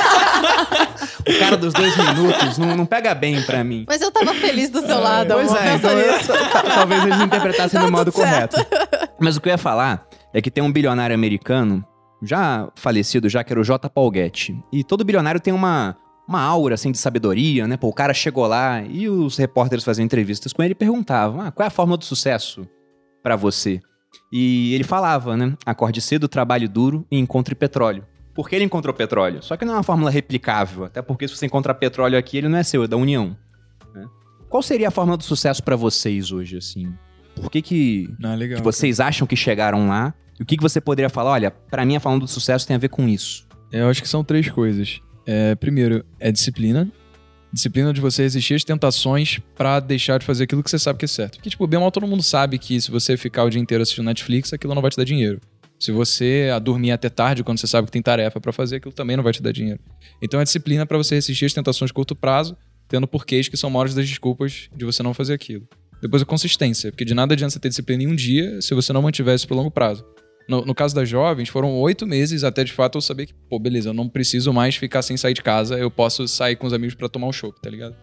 O cara dos 2 minutos não pega bem pra mim. Mas eu tava feliz do seu lado, Pois amor. é, Pensa então nisso. talvez eles interpretassem Tá do modo tudo certo. correto. Mas o que eu ia falar é que tem um bilionário americano, já falecido, já que era o J. Paul Getty. E todo bilionário tem uma aura, assim, de sabedoria, né? Pô, o cara chegou lá e os repórteres faziam entrevistas com ele e perguntavam, qual é a fórmula do sucesso pra você? E ele falava, né? Acorde cedo, trabalhe duro e encontre petróleo. Porque ele encontrou petróleo. Só que não é uma fórmula replicável. Até porque se você encontrar petróleo aqui, ele não é seu, é da União. Né? Qual seria a fórmula do sucesso pra vocês hoje, assim? Por que Legal. que vocês acham que chegaram lá? E o que você poderia falar? Olha, pra mim a fórmula do sucesso tem a ver com isso. Eu acho que são 3 coisas. Primeiro, é disciplina. Disciplina de você resistir às tentações pra deixar de fazer aquilo que você sabe que é certo. Porque, tipo, bem mal todo mundo sabe que se você ficar o dia inteiro assistindo Netflix, aquilo não vai te dar dinheiro. Se você dormir até tarde, quando você sabe que tem tarefa pra fazer, aquilo também não vai te dar dinheiro. Então é disciplina pra você resistir às tentações de curto prazo, tendo porquês que são maiores das desculpas de você não fazer aquilo. Depois a consistência, porque de nada adianta você ter disciplina em um dia se você não mantiver isso pro longo prazo. No caso das jovens, foram 8 meses até de fato eu saber que, pô, beleza, eu não preciso mais ficar sem sair de casa, eu posso sair com os amigos pra tomar um chopp, tá ligado?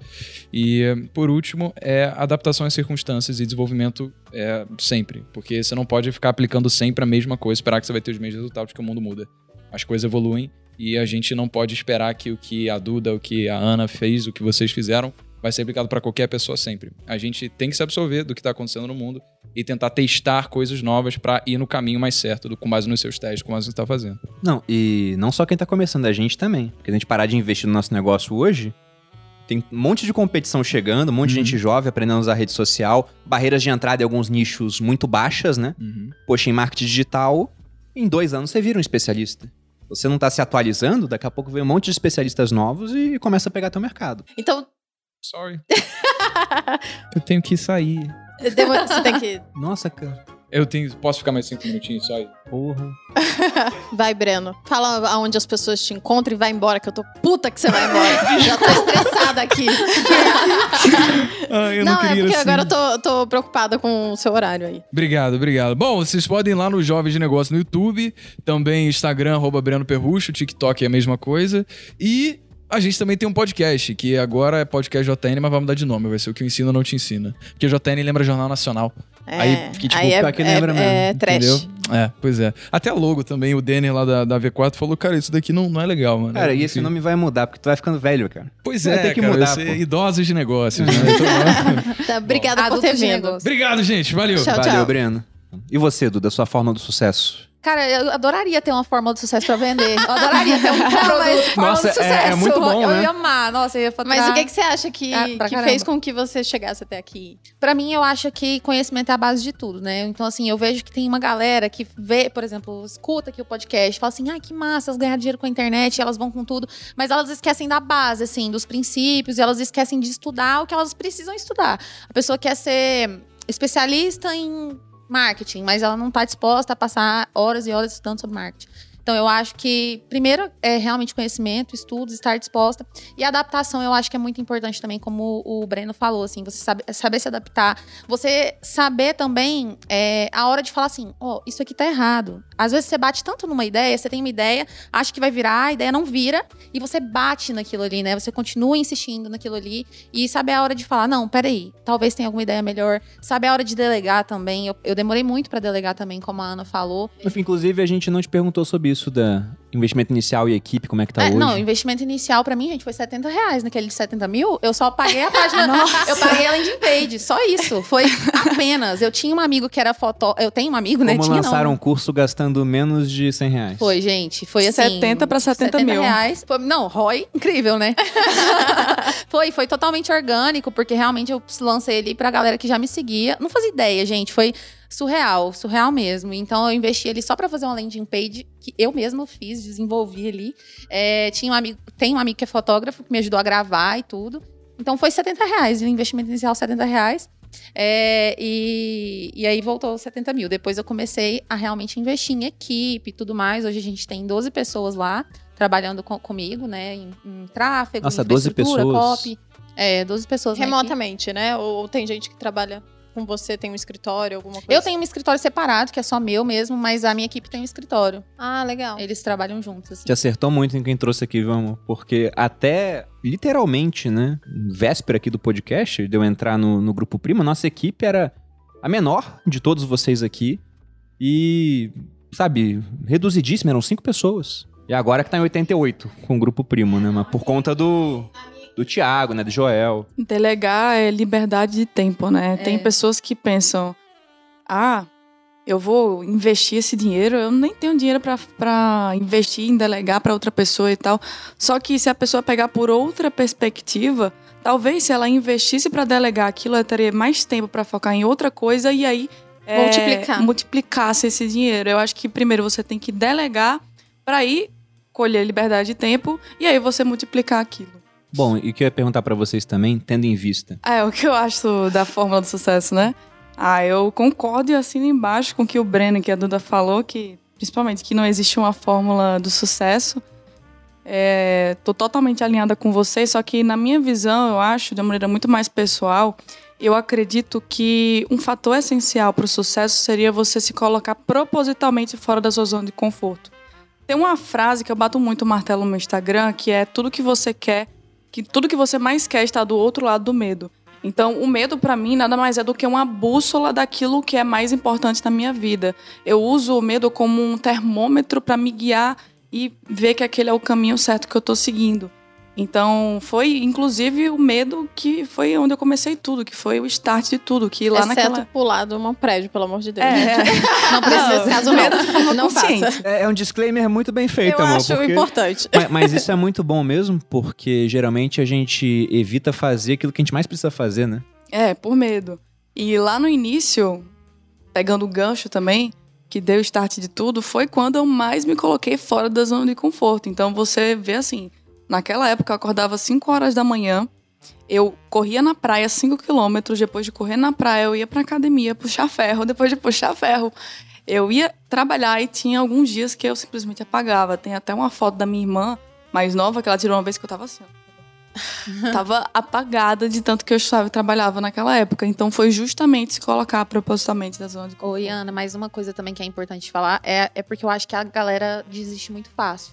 E, por último, adaptação às circunstâncias e desenvolvimento sempre, porque você não pode ficar aplicando sempre a mesma coisa, esperar que você vai ter os mesmos resultados, porque o mundo muda. As coisas evoluem e a gente não pode esperar que o que a Duda, o que a Ana fez, o que vocês fizeram, vai ser aplicado pra qualquer pessoa sempre. A gente tem que se absorver do que tá acontecendo no mundo e tentar testar coisas novas pra ir no caminho mais certo, com base nos seus testes, com base no que você tá fazendo. Não, e não só quem tá começando, a gente também. Porque a gente parar de investir no nosso negócio hoje, tem um monte de competição chegando, um monte de gente jovem aprendendo a usar rede social, barreiras de entrada em alguns nichos muito baixas, né? Poxa, em marketing digital, em 2 anos você vira um especialista. Você não tá se atualizando, daqui a pouco vem um monte de especialistas novos e começa a pegar teu mercado. Então, Sorry. Eu tenho que sair. você tem que... Nossa, cara. Posso ficar mais 5 minutinhos só aí? Porra. Vai, Breno. Fala aonde as pessoas te encontram e vai embora, que eu tô puta que você vai embora. Já tô estressada aqui. Eu Não, é porque agora eu tô preocupada com o seu horário aí. Obrigado. Bom, vocês podem ir lá no Jovens de Negócio no YouTube, também Instagram, @BrenoPerrucho, TikTok é a mesma coisa. E A gente também tem um podcast, que agora é podcast JN, mas vai mudar de nome. Vai ser o que eu ensino ou não te ensina. Porque JN lembra Jornal Nacional. Aí, que, tipo, que lembra mesmo. É trash. Entendeu? É, pois é. Até a logo também, o Denner lá da V4 falou, cara, isso daqui não é legal, mano. Cara, e esse nome vai mudar, porque tu vai ficando velho, cara. Pois vai é, ter que cara, mudar, vai ser pô. idosos de negócios, né? Então, Tá, obrigada por Adultos ter de vindo. negócio. obrigado, gente. Valeu. Tchau. Valeu, Breno. E você, Duda, sua fórmula do sucesso? Cara, eu adoraria ter uma fórmula de sucesso pra vender. Eu adoraria ter um produto, fórmula Nossa, de sucesso. é muito bom, eu né? ia amar. Nossa, eu ia faturar. Mas o que você acha que Pra caramba. fez com que você chegasse até aqui? Pra mim, eu acho que conhecimento é a base de tudo, né? Então, assim, eu vejo que tem uma galera que vê, por exemplo, escuta aqui o podcast, fala assim, ai, que massa, elas ganham dinheiro com a internet, elas vão com tudo. Mas elas esquecem da base, assim, dos princípios, e elas esquecem de estudar o que elas precisam estudar. A pessoa quer ser especialista em marketing, mas ela não tá disposta a passar horas e horas estudando sobre marketing. Então, eu acho que, primeiro, é realmente conhecimento, estudos, estar disposta. E a adaptação, eu acho que é muito importante também, como o Breno falou, assim, você saber se adaptar. Você saber também a hora de falar assim, isso aqui tá errado. Às vezes, você bate tanto numa ideia, você tem uma ideia, acha que vai virar, a ideia não vira, e você bate naquilo ali, né? Você continua insistindo naquilo ali, e saber a hora de falar, não, peraí, talvez tenha alguma ideia melhor. Saber a hora de delegar também. Eu demorei muito pra delegar também, como a Ana falou. Inclusive, a gente não te perguntou sobre isso da investimento inicial e equipe, como é que tá hoje? Não, o investimento inicial pra mim, gente, foi R$70. Naquele de 70 mil, eu só paguei a página. Eu paguei a landing page, só isso. Foi apenas. Eu tinha um amigo que era eu tenho um amigo, né? Como lançar um curso gastando menos de R$100? Foi, gente. Foi assim... 70 para 70 mil. R$70. Não, ROI, incrível, né? Foi totalmente orgânico, porque realmente eu lancei ele pra galera que já me seguia. Não fazia ideia, gente. Foi surreal mesmo. Então eu investi ali só pra fazer uma landing page que eu mesma fiz, desenvolvi ali. Tem um amigo que é fotógrafo que me ajudou a gravar e tudo. Então foi R$70, o investimento inicial R$70. E aí voltou 70 mil. Depois eu comecei a realmente investir em equipe e tudo mais. Hoje a gente tem 12 pessoas lá trabalhando comigo, né? Em tráfego, Nossa, em 12 infraestrutura, pessoas. copy. 12 pessoas. Remotamente, né? Ou tem gente que trabalha com você, tem um escritório, alguma coisa? Eu tenho um escritório separado, que é só meu mesmo, mas a minha equipe tem um escritório. Ah, legal. Eles trabalham juntos, assim. Te acertou muito em quem trouxe aqui, vamos. Porque até, literalmente, né? Véspera aqui do podcast, de eu entrar no Grupo Primo, nossa equipe era a menor de todos vocês aqui. E, sabe, reduzidíssima, eram 5 pessoas. E agora que tá em 88 com o Grupo Primo, né? Mas por conta do Thiago, né? Do Joel. Delegar é liberdade de tempo, né? Tem pessoas que pensam, eu vou investir esse dinheiro, eu nem tenho dinheiro pra investir em delegar pra outra pessoa e tal. Só que se a pessoa pegar por outra perspectiva, talvez se ela investisse pra delegar aquilo, ela teria mais tempo pra focar em outra coisa e aí multiplicasse esse dinheiro. Eu acho que primeiro você tem que delegar pra ir colher liberdade de tempo e aí você multiplicar aquilo. Bom, e o que eu ia perguntar pra vocês também, tendo em vista. O que eu acho da fórmula do sucesso, né? Eu concordo e assino embaixo com o que o Breno, que a Duda falou, que principalmente que não existe uma fórmula do sucesso. Tô totalmente alinhada com vocês, só que na minha visão, eu acho, de uma maneira muito mais pessoal, eu acredito que um fator essencial para o sucesso seria você se colocar propositalmente fora da sua zona de conforto. Tem uma frase que eu bato muito o martelo no meu Instagram, que é tudo que você quer, que tudo que você mais quer está do outro lado do medo. Então, o medo, para mim, nada mais é do que uma bússola daquilo que é mais importante na minha vida. Eu uso o medo como um termômetro para me guiar e ver que aquele é o caminho certo que eu estou seguindo. Então, foi, inclusive, o medo que foi onde eu comecei tudo, que foi o start de tudo, que lá Exceto pular de um prédio, pelo amor de Deus. Não precisa, caso medo de forma não consciente. faça. É um disclaimer muito bem feito, Eu amor. acho porque... importante. Mas isso é muito bom mesmo, porque geralmente a gente evita fazer aquilo que a gente mais precisa fazer, né? Por medo. E lá no início, pegando o gancho também, que deu o start de tudo, foi quando eu mais me coloquei fora da zona de conforto. Então você vê assim, naquela época eu acordava às 5 horas da manhã, eu corria na praia 5 quilômetros, depois de correr na praia eu ia pra academia puxar ferro, depois de puxar ferro eu ia trabalhar e tinha alguns dias que eu simplesmente apagava. Tem até uma foto da minha irmã mais nova que ela tirou uma vez que eu tava assim, tava apagada de tanto que eu estava e trabalhava naquela época. Então foi justamente se colocar propositalmente da zona de conforto. Oi, Ana, mais uma coisa também que é importante falar é porque eu acho que a galera desiste muito fácil.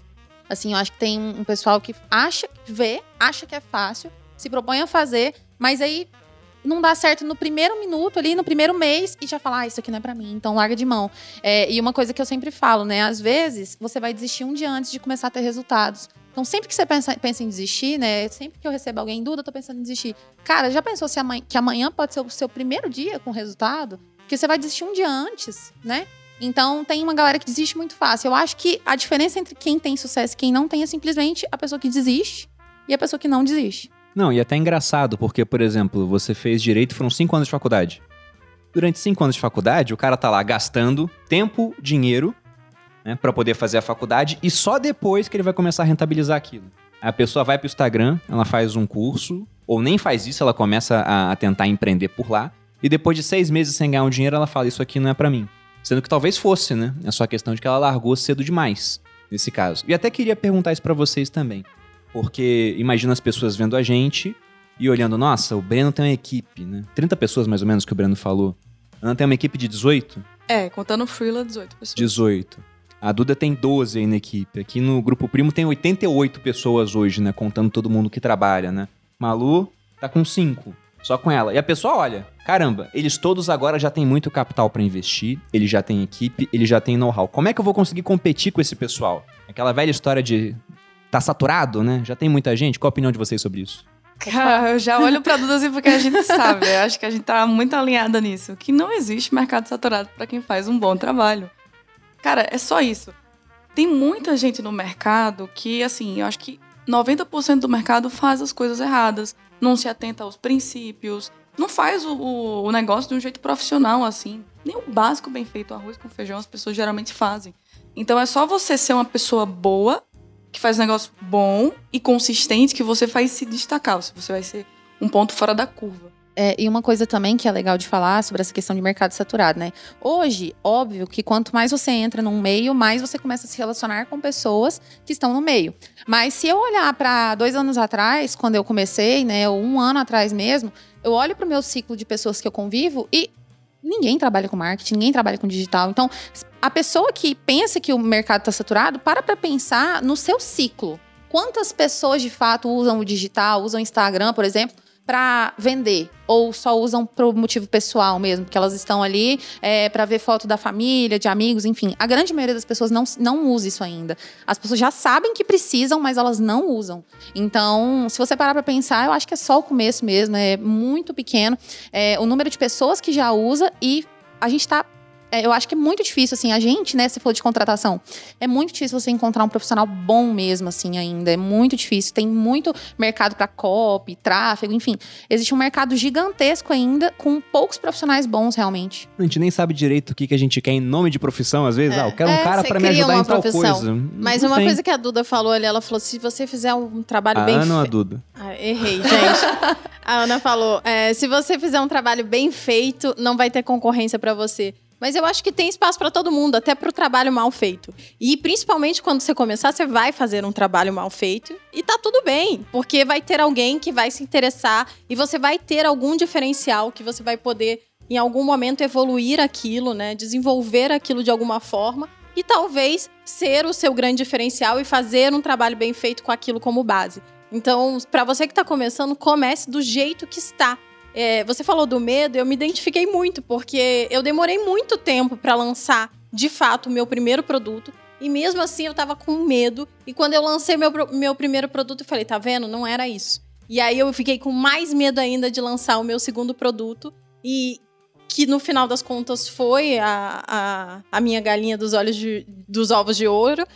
Assim, eu acho que tem um pessoal que acha que é fácil, se propõe a fazer, mas aí não dá certo no primeiro minuto ali, no primeiro mês, e já fala, isso aqui não é pra mim, então larga de mão. E uma coisa que eu sempre falo, né? Às vezes, você vai desistir um dia antes de começar a ter resultados. Então, sempre que você pensa em desistir, né? Sempre que eu recebo alguém, Duda, eu tô pensando em desistir. Cara, já pensou que amanhã pode ser o seu primeiro dia com resultado? Porque você vai desistir um dia antes, né? Então, tem uma galera que desiste muito fácil. Eu acho que a diferença entre quem tem sucesso e quem não tem é simplesmente a pessoa que desiste e a pessoa que não desiste. Não, e até engraçado, porque, por exemplo, você fez direito, foram 5 anos de faculdade. Durante 5 anos de faculdade, o cara tá lá gastando tempo, dinheiro, né, pra poder fazer a faculdade, e só depois que ele vai começar a rentabilizar aquilo. A pessoa vai pro Instagram, ela faz um curso, ou nem faz isso, ela começa a tentar empreender por lá, e depois de 6 meses sem ganhar um dinheiro, ela fala, isso aqui não é pra mim. Sendo que talvez fosse, né? É só a questão de que ela largou cedo demais, nesse caso. E até queria perguntar isso pra vocês também. Porque imagina as pessoas vendo a gente e olhando, nossa, o Breno tem uma equipe, né? 30 pessoas mais ou menos que o Breno falou. A Ana tem uma equipe de 18? Contando o Freela, 18 pessoas. 18. A Duda tem 12 aí na equipe. Aqui no Grupo Primo tem 88 pessoas hoje, né? Contando todo mundo que trabalha, né? Malu tá com 5, só com ela. E a pessoa olha, caramba, eles todos agora já têm muito capital pra investir, eles já têm equipe, eles já têm know-how. Como é que eu vou conseguir competir com esse pessoal? Aquela velha história de... Tá saturado, né? Já tem muita gente. Qual a opinião de vocês sobre isso? Cara, eu já olho pra Duda assim porque a gente sabe. Eu acho que a gente tá muito alinhada nisso. Que não existe mercado saturado pra quem faz um bom trabalho. Cara, é só isso. Tem muita gente no mercado que, assim, eu acho que 90% do mercado faz as coisas erradas. Não se atenta aos princípios. Não faz o negócio de um jeito profissional, assim. Nem o básico bem feito, arroz com feijão, as pessoas geralmente fazem. Então é só você ser uma pessoa boa, que faz um negócio bom e consistente, que você vai se destacar. Você vai ser um ponto fora da curva. E uma coisa também que é legal de falar sobre essa questão de mercado saturado, né? Hoje, óbvio que quanto mais você entra num meio, mais você começa a se relacionar com pessoas que estão no meio. Mas se eu olhar para 2 anos atrás, quando eu comecei, né, ou 1 ano atrás mesmo, eu olho para o meu ciclo de pessoas que eu convivo e ninguém trabalha com marketing, ninguém trabalha com digital. Então, a pessoa que pensa que o mercado está saturado, para pensar no seu ciclo. Quantas pessoas, de fato, usam o digital, usam o Instagram, por exemplo, para vender? Ou só usam pro motivo pessoal mesmo? Porque elas estão ali para ver foto da família, de amigos, enfim. A grande maioria das pessoas não usa isso ainda. As pessoas já sabem que precisam, mas elas não usam. Então, se você parar para pensar, eu acho que é só o começo mesmo. É muito pequeno. O número de pessoas que já usa e a gente tá... eu acho que é muito difícil, assim, a gente, né, você falou de contratação, é muito difícil você encontrar um profissional bom mesmo, assim, ainda, é muito difícil, tem muito mercado para copy, tráfego, enfim, existe um mercado gigantesco ainda, com poucos profissionais bons, realmente. A gente nem sabe direito o que a gente quer em nome de profissão, às vezes, eu quero um cara pra me ajudar em tal coisa. Mas uma coisa que a Duda falou ali, ela falou, se você fizer um trabalho bem feito... A Ana ou a Duda? Errei, gente. A Ana falou, se você fizer um trabalho bem feito, não vai ter concorrência pra você. Mas eu acho que tem espaço para todo mundo, até para o trabalho mal feito. E principalmente quando você começar, você vai fazer um trabalho mal feito e tá tudo bem, porque vai ter alguém que vai se interessar e você vai ter algum diferencial que você vai poder, em algum momento, evoluir aquilo, né? Desenvolver aquilo de alguma forma e talvez ser o seu grande diferencial e fazer um trabalho bem feito com aquilo como base. Então, para você que tá começando, comece do jeito que está. Você falou do medo, eu me identifiquei muito, porque eu demorei muito tempo para lançar, de fato, o meu primeiro produto. E mesmo assim, eu tava com medo. E quando eu lancei meu primeiro produto, eu falei, tá vendo? Não era isso. E aí, eu fiquei com mais medo ainda de lançar o meu segundo produto. E que, no final das contas, foi a minha galinha dos ovos de ouro.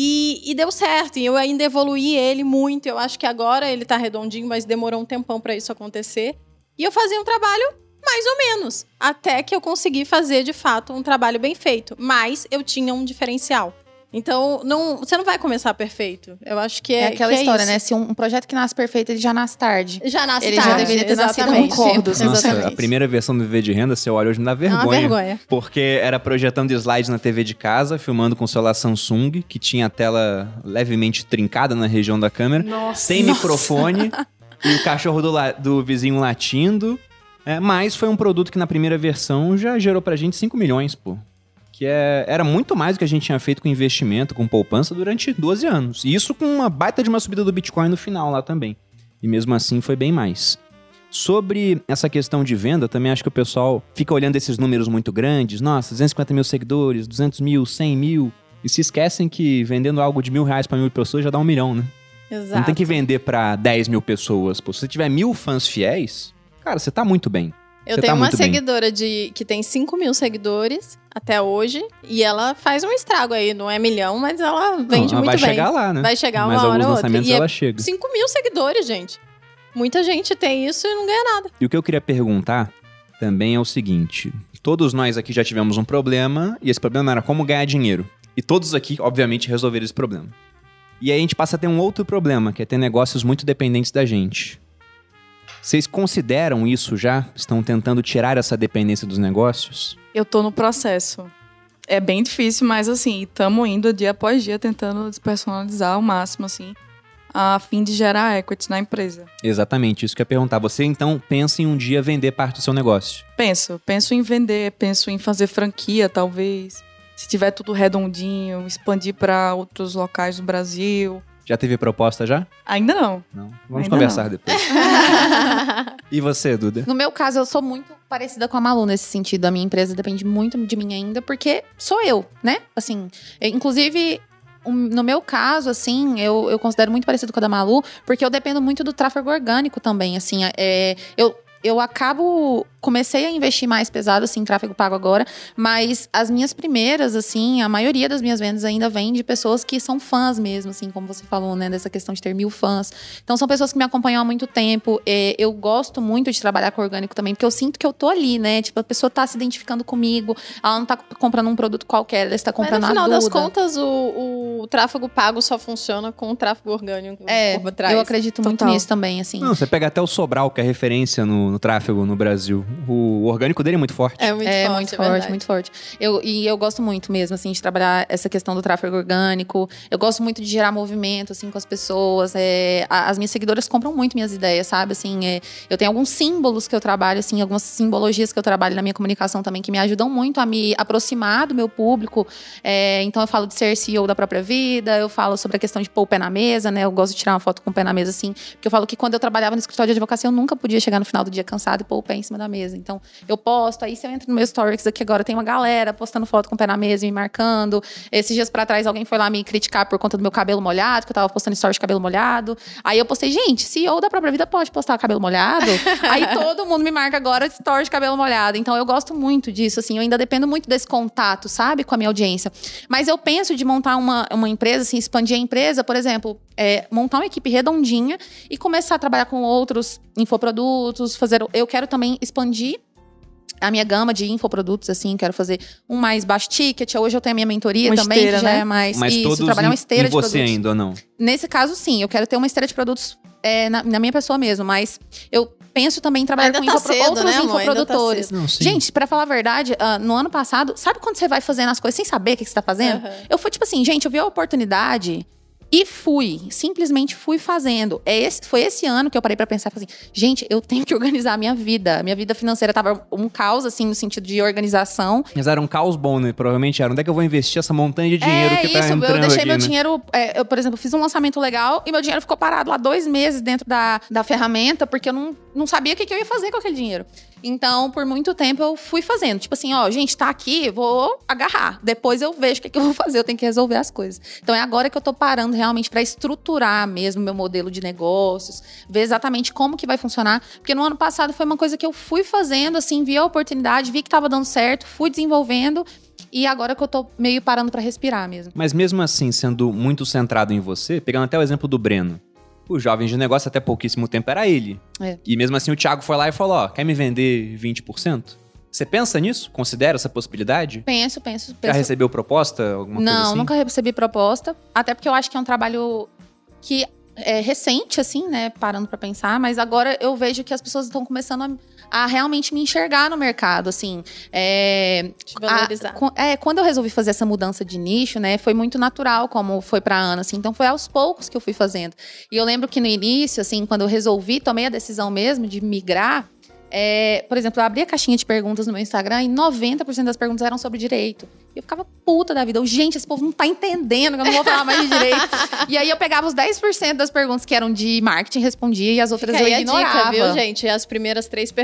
E deu certo. E eu ainda evoluí ele muito. Eu acho que agora ele tá redondinho, mas demorou um tempão para isso acontecer. E eu fazia um trabalho mais ou menos, até que eu consegui fazer, de fato, um trabalho bem feito. Mas eu tinha um diferencial. Então, você não vai começar perfeito. Eu acho que é aquela história, isso. né? Se um projeto que nasce perfeito, ele já nasce tarde. Já nasce ele tarde. Ele já deveria ter nascido com cordos. Nossa, a primeira versão do Viver de Renda, se eu olho hoje, me dá vergonha. É uma vergonha. Porque era projetando slides na TV de casa, filmando com o celular Samsung, que tinha a tela levemente trincada na região da câmera. Sem microfone. E o cachorro do vizinho latindo. Mas foi um produto que na primeira versão já gerou pra gente 5 milhões, pô. Que era muito mais do que a gente tinha feito com investimento, com poupança durante 12 anos. E isso com uma baita de uma subida do Bitcoin no final lá também. E mesmo assim foi bem mais. Sobre essa questão de venda, também acho que o pessoal fica olhando esses números muito grandes. Nossa, 250 mil seguidores, 200 mil, 100 mil. E se esquecem que vendendo algo de R$1.000 para 1.000 pessoas já dá 1 milhão, né? Exato. Não tem que vender para 10 mil pessoas. Pô, se você tiver 1.000 fãs fiéis, cara, você tá muito bem. Eu tenho uma seguidora que tem 5 mil seguidores até hoje. E ela faz um estrago aí. Não é milhão, mas ela vende muito bem. Vai chegar lá, né? Vai chegar mas uma hora ou outra. lançamentos E ela chega. 5 mil seguidores, gente. Muita gente tem isso e não ganha nada. E o que eu queria perguntar também é o seguinte. Todos nós aqui já tivemos um problema. E esse problema era como ganhar dinheiro. E todos aqui, obviamente, resolveram esse problema. E aí a gente passa a ter um outro problema, que é ter negócios muito dependentes da gente. Vocês consideram isso já? Estão tentando tirar essa dependência dos negócios? Eu tô no processo. É bem difícil, mas assim, estamos indo dia após dia tentando despersonalizar ao máximo, assim, a fim de gerar equity na empresa. Exatamente, isso que eu ia perguntar. Você então pensa em um dia vender parte do seu negócio? Penso em vender, penso em fazer franquia, talvez. Se tiver tudo redondinho, expandir para outros locais do Brasil. Já teve proposta já? Ainda não. Não. Vamos Ainda conversar não. depois. E você, Duda? No meu caso, eu sou muito parecida com a Malu nesse sentido. A minha empresa depende muito de mim ainda, porque sou eu, né? Assim, inclusive, no meu caso, assim, eu considero muito parecido com a da Malu, porque eu dependo muito do tráfego orgânico também, assim. Eu comecei a investir mais pesado, assim, em tráfego pago agora, mas as minhas primeiras, assim, a maioria das minhas vendas ainda vem de pessoas que são fãs mesmo, assim, como você falou, né, dessa questão de ter 1.000 fãs. Então, são pessoas que me acompanham há muito tempo. Eu gosto muito de trabalhar com orgânico também, porque eu sinto que eu tô ali, né, tipo, a pessoa tá se identificando comigo, ela não tá comprando um produto qualquer, ela está comprando a Duda. Mas no final das contas, o tráfego pago só funciona com o tráfego orgânico por trás. Eu acredito muito nisso também, assim. Não, você pega até o Sobral, que é referência no tráfego no Brasil. O orgânico dele é muito forte. É muito forte, muito forte. Eu gosto muito mesmo, assim, de trabalhar essa questão do tráfego orgânico. Eu gosto muito de gerar movimento, assim, com as pessoas. As minhas seguidoras compram muito minhas ideias, sabe? Assim, eu tenho alguns símbolos que eu trabalho, assim, algumas simbologias que eu trabalho na minha comunicação também, que me ajudam muito a me aproximar do meu público. Então, eu falo de ser CEO da própria vida, eu falo sobre a questão de pôr o pé na mesa, né? Eu gosto de tirar uma foto com o pé na mesa, assim, porque eu falo que quando eu trabalhava no escritório de advocacia, eu nunca podia chegar no final do dia cansado e pôr o pé em cima da mesa. Então, eu posto, aí se eu entro no meu stories aqui agora, tem uma galera postando foto com o pé na mesa e me marcando. Esses dias pra trás, alguém foi lá me criticar por conta do meu cabelo molhado, que eu tava postando stories de cabelo molhado. Aí eu postei, gente, CEO da própria vida pode postar cabelo molhado? Aí todo mundo me marca agora de stories de cabelo molhado. Então, eu gosto muito disso, assim, eu ainda dependo muito desse contato, sabe, com a minha audiência. Mas eu penso de montar uma empresa, assim, expandir a empresa, por exemplo, montar uma equipe redondinha e começar a trabalhar com outros infoprodutos, eu quero também expandir a minha gama de infoprodutos, assim, quero fazer um mais baixo ticket. Hoje eu tenho a minha mentoria uma também, esteira, que já né? é mais... Mas isso, todos trabalhar uma esteira de você produtos. ainda ou não? Nesse caso, sim. Eu quero ter uma esteira de produtos na minha pessoa mesmo, mas eu penso também em trabalhar com outros infoprodutores. Não, gente, pra falar a verdade, no ano passado, sabe quando você vai fazendo as coisas sem saber o que você tá fazendo? Eu fui tipo assim, gente, eu vi a oportunidade... E simplesmente fui fazendo. Foi esse ano que eu parei pra pensar, falei assim, gente, eu tenho que organizar a minha vida. Minha vida financeira tava um caos, assim, no sentido de organização. Mas era um caos bom, né? Provavelmente era. Onde é que eu vou investir essa montanha de dinheiro que tá entrando eu deixei aqui, meu né? dinheiro... eu, por exemplo, fiz um lançamento legal e meu dinheiro ficou parado lá 2 meses dentro da ferramenta, porque eu não sabia o que eu ia fazer com aquele dinheiro. Então, por muito tempo, eu fui fazendo. Tipo assim, ó, gente, tá aqui, vou agarrar. Depois eu vejo o que eu vou fazer, eu tenho que resolver as coisas. Então, é agora que eu tô parando realmente pra estruturar mesmo meu modelo de negócios, ver exatamente como que vai funcionar. Porque no ano passado foi uma coisa que eu fui fazendo, assim, vi a oportunidade, vi que tava dando certo, fui desenvolvendo. E agora que eu tô meio parando pra respirar mesmo. Mas mesmo assim, sendo muito centrado em você, pegando até o exemplo do Breno, o jovem de negócio até pouquíssimo tempo era ele. E mesmo assim o Thiago foi lá e falou, ó, quer me vender 20%? Você pensa nisso? Considera essa possibilidade? Penso. Já recebeu proposta? Alguma coisa assim? Não, nunca recebi proposta. Até porque eu acho que é um trabalho que é recente, assim, né? Parando pra pensar. Mas agora eu vejo que as pessoas estão começando a realmente me enxergar no mercado, assim. Te valorizar. Quando eu resolvi fazer essa mudança de nicho, né? Foi muito natural, como foi pra Ana, assim. Então, foi aos poucos que eu fui fazendo. E eu lembro que no início, assim, quando eu tomei a decisão mesmo de migrar, Por exemplo, eu abri a caixinha de perguntas no meu Instagram e 90% das perguntas eram sobre direito. E eu ficava puta da vida. Gente, esse povo não tá entendendo que eu não vou falar mais de direito. E aí eu pegava os 10% das perguntas que eram de marketing, respondia, e as outras eu ignorava. Dica, viu, gente? As primeiras 3,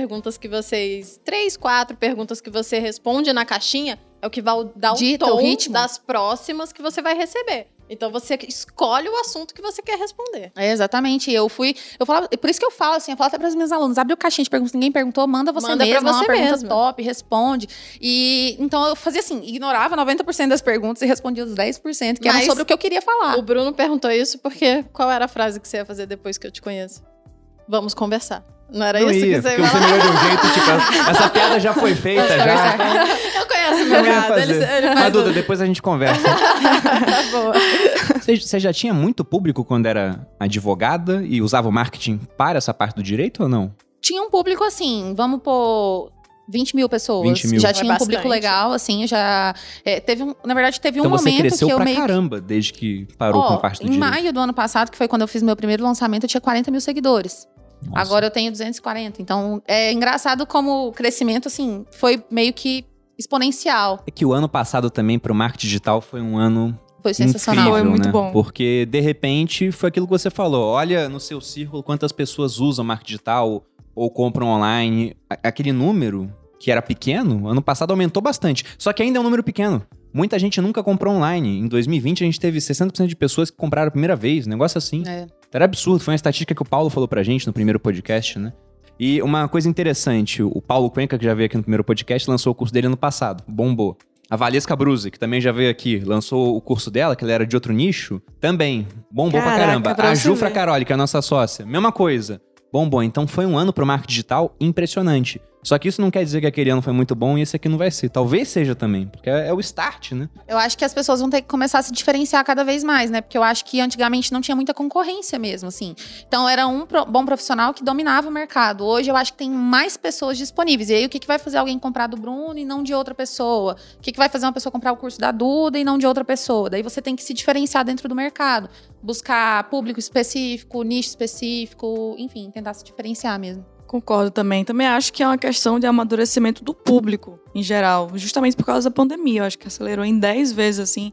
4 perguntas que você responde na caixinha é o que vai dar o tom das próximas que você vai receber. Então você escolhe o assunto que você quer responder. Exatamente. Eu falava, por isso que eu falo assim, eu falo até para as minhas alunas, abre o caixinha de perguntas, ninguém perguntou, manda você mesma, uma pergunta top, responde. E então eu fazia assim, ignorava 90% das perguntas e respondia os 10%, que eram sobre o que eu queria falar. O Bruno perguntou isso porque qual era a frase que você ia fazer depois que eu te conheço? Vamos conversar. Não era isso que você ia falar? Você melhorou de um jeito, tipo, essa piada já foi feita, já. Eu conheço o meu gado. Mas, Duda, depois a gente conversa. Tá boa. Você já tinha muito público quando era advogada e usava o marketing para essa parte do direito ou não? Tinha um público assim, vamos pôr 20 mil pessoas. 20 mil. Já tinha um público legal, assim, já... na verdade, teve um momento que eu Então você cresceu pra caramba desde que parou com a parte do direito. Em maio do ano passado, que foi quando eu fiz meu primeiro lançamento, eu tinha 40 mil seguidores. Nossa. Agora eu tenho 240. Então, é engraçado como o crescimento, assim, foi meio que exponencial. É que o ano passado também pro marketing digital foi um ano foi sensacional. Incrível, foi muito né? bom. Porque, de repente, foi aquilo que você falou. Olha no seu círculo quantas pessoas usam marketing digital ou compram online. Aquele número que era pequeno, ano passado aumentou bastante. Só que ainda é um número pequeno. Muita gente nunca comprou online. Em 2020, a gente teve 60% de pessoas que compraram a primeira vez. Negócio assim. Era absurdo. Foi uma estatística que o Paulo falou pra gente no primeiro podcast, né? E uma coisa interessante, o Paulo Cuenca, que já veio aqui no primeiro podcast, lançou o curso dele ano passado. Bombou. A Valesca Bruzzi, que também já veio aqui, lançou o curso dela, que ela era de outro nicho, também. Bombou pra caramba. A Jufra Caroli, que é a nossa sócia, mesma coisa. Bombou. Então foi um ano pro marketing digital impressionante. Só que isso não quer dizer que aquele ano foi muito bom e esse aqui não vai ser. Talvez seja também, porque é o start, né? Eu acho que as pessoas vão ter que começar a se diferenciar cada vez mais, né? Porque eu acho que antigamente não tinha muita concorrência mesmo, assim. Então era um bom profissional que dominava o mercado. Hoje eu acho que tem mais pessoas disponíveis. E aí o que vai fazer alguém comprar do Bruno e não de outra pessoa? O que vai fazer uma pessoa comprar o curso da Duda e não de outra pessoa? Daí você tem que se diferenciar dentro do mercado. Buscar público específico, nicho específico, enfim, tentar se diferenciar mesmo. Concordo também. Também acho que é uma questão de amadurecimento do público, em geral. Justamente por causa da pandemia. Eu acho que acelerou em 10 vezes, assim,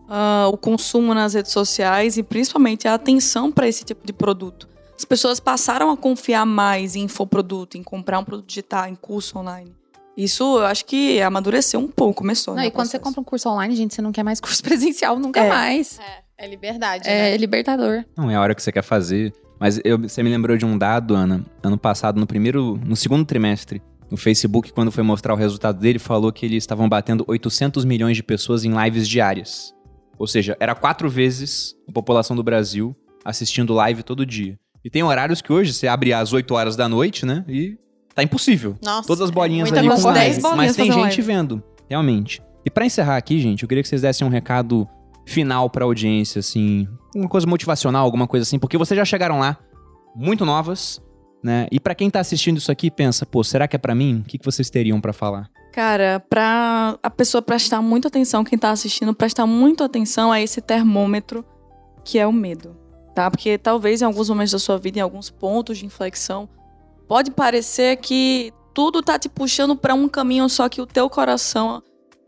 o consumo nas redes sociais e principalmente a atenção para esse tipo de produto. As pessoas passaram a confiar mais em infoproduto, em comprar um produto digital, em curso online. Isso eu acho que amadureceu um pouco, começou. Não, e quando você compra um curso online, gente, você não quer mais curso presencial nunca mais. É liberdade, né? É libertador. Não, é a hora que você quer fazer. Mas você me lembrou de um dado, Ana, ano passado, no segundo trimestre, no Facebook, quando foi mostrar o resultado dele, falou que eles estavam batendo 800 milhões de pessoas em lives diárias. Ou seja, era 4 vezes a população do Brasil assistindo live todo dia. E tem horários que hoje você abre às 8 horas da noite, né? E tá impossível. Nossa, todas as bolinhas ali com live. Mas tem gente vendo, realmente. E pra encerrar aqui, gente, eu queria que vocês dessem um recado final pra audiência, assim, uma coisa motivacional, alguma coisa assim, porque vocês já chegaram lá, muito novas, né? E pra quem tá assistindo isso aqui, pensa, pô, será que é pra mim? O que vocês teriam pra falar? Cara, pra a pessoa prestar muita atenção, quem tá assistindo, prestar muita atenção a esse termômetro que é o medo, tá? Porque talvez em alguns momentos da sua vida, em alguns pontos de inflexão, pode parecer que tudo tá te puxando pra um caminho, só que o teu coração,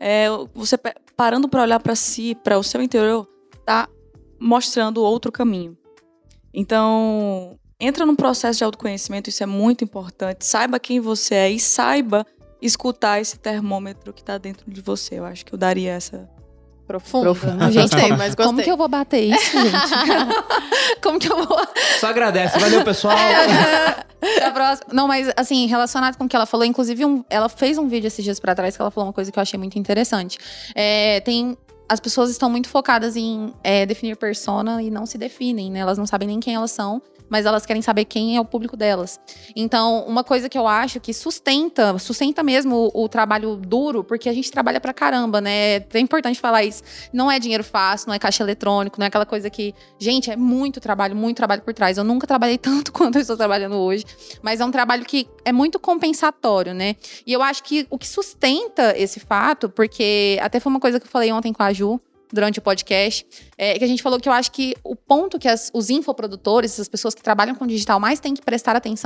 você parando pra olhar pra si, pra o seu interior, tá mostrando outro caminho. Então, entra num processo de autoconhecimento, isso é muito importante. Saiba quem você é e saiba escutar esse termômetro que tá dentro de você. Eu acho que eu daria essa... Profundo. Gostei, mas gostei. Como que eu vou bater isso, gente? Como que eu vou... Só agradece. Valeu, pessoal. Até próxima. Não, mas assim, relacionado com o que ela falou, inclusive ela fez um vídeo esses dias pra trás que ela falou uma coisa que eu achei muito interessante. As pessoas estão muito focadas em definir persona e não se definem, né? Elas não sabem nem quem elas são, mas elas querem saber quem é o público delas. Então, uma coisa que eu acho que sustenta mesmo o trabalho duro, porque a gente trabalha pra caramba, né? É importante falar isso. Não é dinheiro fácil, não é caixa eletrônico, não é aquela coisa que... Gente, é muito trabalho por trás. Eu nunca trabalhei tanto quanto eu estou trabalhando hoje, mas é um trabalho que é muito compensatório, né? E eu acho que o que sustenta esse fato, porque até foi uma coisa que eu falei ontem com a Ju, durante o podcast, que a gente falou que eu acho que o ponto que os infoprodutores, as pessoas que trabalham com digital mais têm que prestar atenção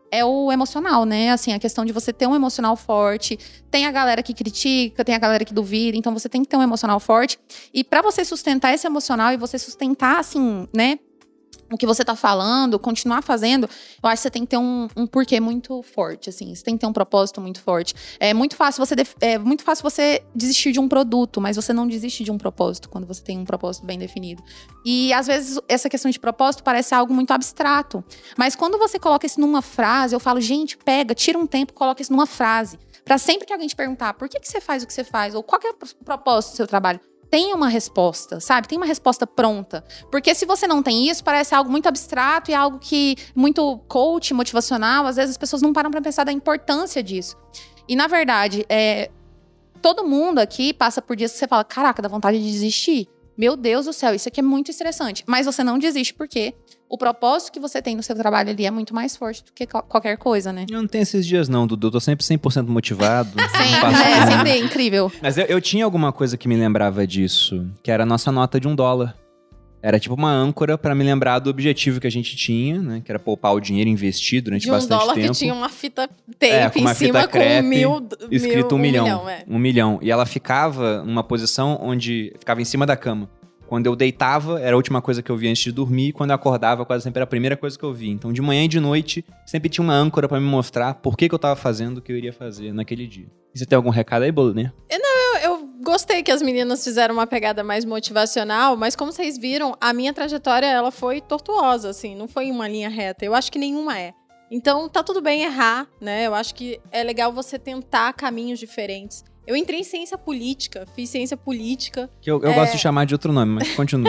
é o emocional, né? Assim, a questão de você ter um emocional forte. Tem a galera que critica, tem a galera que duvida. Então, você tem que ter um emocional forte. E pra você sustentar esse emocional e você sustentar, assim, né? O que você tá falando, continuar fazendo, eu acho que você tem que ter um porquê muito forte, assim. Você tem que ter um propósito muito forte. É muito fácil você desistir de um produto, mas você não desiste de um propósito quando você tem um propósito bem definido. E, às vezes, essa questão de propósito parece algo muito abstrato. Mas quando você coloca isso numa frase, eu falo, gente, tira um tempo, coloca isso numa frase. Pra sempre que alguém te perguntar, por que você faz o que você faz? Ou qual que é o propósito do seu trabalho? Tem uma resposta, sabe? Tem uma resposta pronta. Porque se você não tem isso, parece algo muito abstrato e algo que muito coach, motivacional. Às vezes as pessoas não param pra pensar da importância disso. E, na verdade, todo mundo aqui passa por dias que você fala, caraca, dá vontade de desistir. Meu Deus do céu, isso aqui é muito estressante. Mas você não desiste porque o propósito que você tem no seu trabalho ali é muito mais forte do que qualquer coisa, né? Eu não tenho esses dias não, Dudu. Eu tô sempre 100% motivado. Sempre é incrível. Mas eu tinha alguma coisa que me lembrava disso, que era a nossa nota de $1. Era tipo uma âncora pra me lembrar do objetivo que a gente tinha, né? Que era poupar o dinheiro investido durante bastante tempo. De $1 que tinha uma fita tape em cima com escrito $1 milhão. $1 milhão. E ela ficava numa posição onde ficava em cima da cama. Quando eu deitava, era a última coisa que eu via antes de dormir. E quando eu acordava, quase sempre era a primeira coisa que eu via. Então, de manhã e de noite, sempre tinha uma âncora pra me mostrar por que eu tava fazendo o que eu iria fazer naquele dia. E você tem algum recado aí, Boloninha? Eu gostei que as meninas fizeram uma pegada mais motivacional, mas como vocês viram, a minha trajetória, ela foi tortuosa, assim. Não foi uma linha reta. Eu acho que nenhuma é. Então, tá tudo bem errar, né? Eu acho que é legal você tentar caminhos diferentes. Eu entrei em ciência política, fiz ciência política. Que eu gosto de chamar de outro nome, mas continua.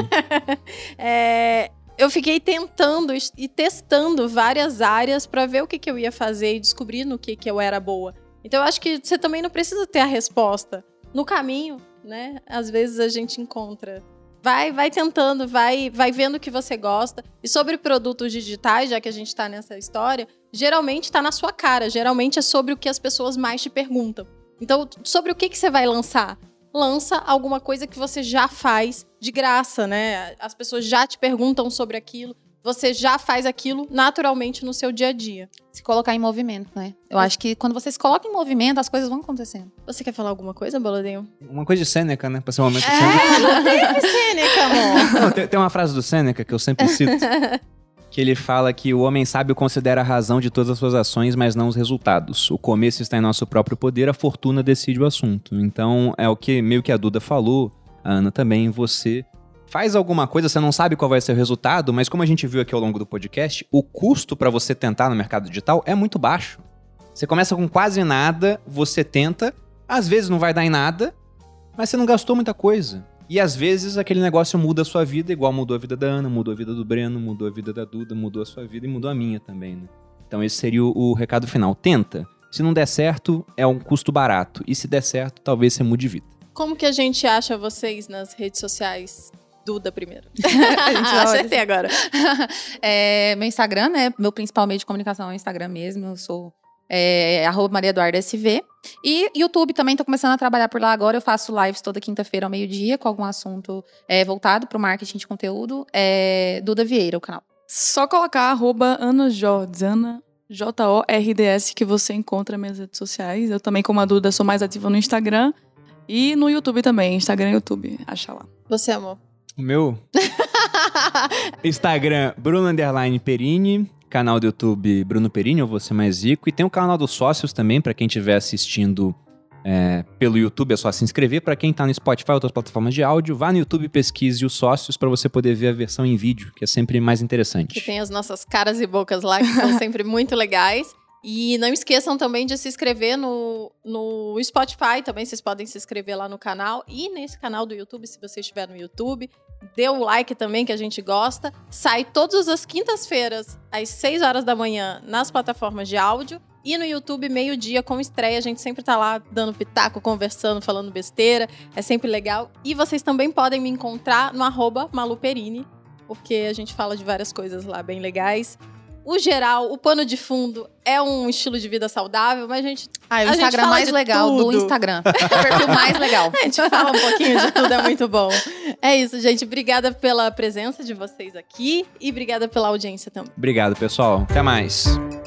Eu fiquei tentando e testando várias áreas pra ver o que eu ia fazer e descobrir no que eu era boa. Então, eu acho que você também não precisa ter a resposta. No caminho, né? Às vezes a gente encontra. Vai tentando, vai vendo o que você gosta. E sobre produtos digitais, já que a gente tá nessa história, geralmente tá na sua cara. Geralmente é sobre o que as pessoas mais te perguntam. Então, sobre o que você vai lançar? Lança alguma coisa que você já faz de graça, né? As pessoas já te perguntam sobre aquilo. Você já faz aquilo naturalmente no seu dia a dia. Se colocar em movimento, né? Eu acho que quando você se coloca em movimento, as coisas vão acontecendo. Você quer falar alguma coisa, Bolodinho? Uma coisa de Sêneca, né? Pra ser um momento de Sêneca. Não teve Sêneca, amor. Não, tem uma frase do Sêneca que eu sempre cito. Que ele fala que o homem sábio considera a razão de todas as suas ações, mas não os resultados. O começo está em nosso próprio poder, a fortuna decide o assunto. Então, é o que meio que a Duda falou, a Ana também, você faz alguma coisa, você não sabe qual vai ser o resultado, mas como a gente viu aqui ao longo do podcast, o custo para você tentar no mercado digital é muito baixo. Você começa com quase nada, você tenta, às vezes não vai dar em nada, mas você não gastou muita coisa. E às vezes aquele negócio muda a sua vida, igual mudou a vida da Ana, mudou a vida do Breno, mudou a vida da Duda, mudou a sua vida e mudou a minha também, né? Então esse seria o recado final. Tenta. Se não der certo, é um custo barato. E se der certo, talvez você mude de vida. Como que a gente acha vocês nas redes sociais? Duda primeiro. Acertei agora. Meu Instagram, né? Meu principal meio de comunicação é o Instagram mesmo. Eu sou @MariaEduardaSV. E YouTube também, tô começando a trabalhar por lá agora. Eu faço lives toda quinta-feira ao meio-dia com algum assunto voltado pro marketing de conteúdo. Duda Vieira, o canal. Só colocar @AnaJords, Ana JORDS, que você encontra minhas redes sociais. Eu também, como a Duda, sou mais ativa no Instagram e no YouTube também. Instagram e YouTube, acha lá. Você, amor? O meu? Instagram, Bruno_Perini. Canal do YouTube, Bruno Perini, eu vou ser mais rico. E tem o canal dos sócios também, pra quem estiver assistindo pelo YouTube, é só se inscrever. Pra quem tá no Spotify ou outras plataformas de áudio, vá no YouTube e pesquise os sócios pra você poder ver a versão em vídeo, que é sempre mais interessante. Que tem as nossas caras e bocas lá, que são sempre muito legais. E não esqueçam também de se inscrever no Spotify, também vocês podem se inscrever lá no canal. E nesse canal do YouTube, se você estiver no YouTube, dê o like também, que a gente gosta. Sai todas as quintas-feiras, às 6 horas da manhã, nas plataformas de áudio. E no YouTube, meio-dia, com estreia. A gente sempre tá lá dando pitaco, conversando, falando besteira. É sempre legal. E vocês também podem me encontrar no @MaluPerini, porque a gente fala de várias coisas lá bem legais. O geral, o pano de fundo é um estilo de vida saudável, mas a gente o Instagram mais legal do Instagram. É o perfil mais legal. A gente fala um pouquinho de tudo, é muito bom. É isso, gente. Obrigada pela presença de vocês aqui e obrigada pela audiência também. Obrigado, pessoal. Até mais.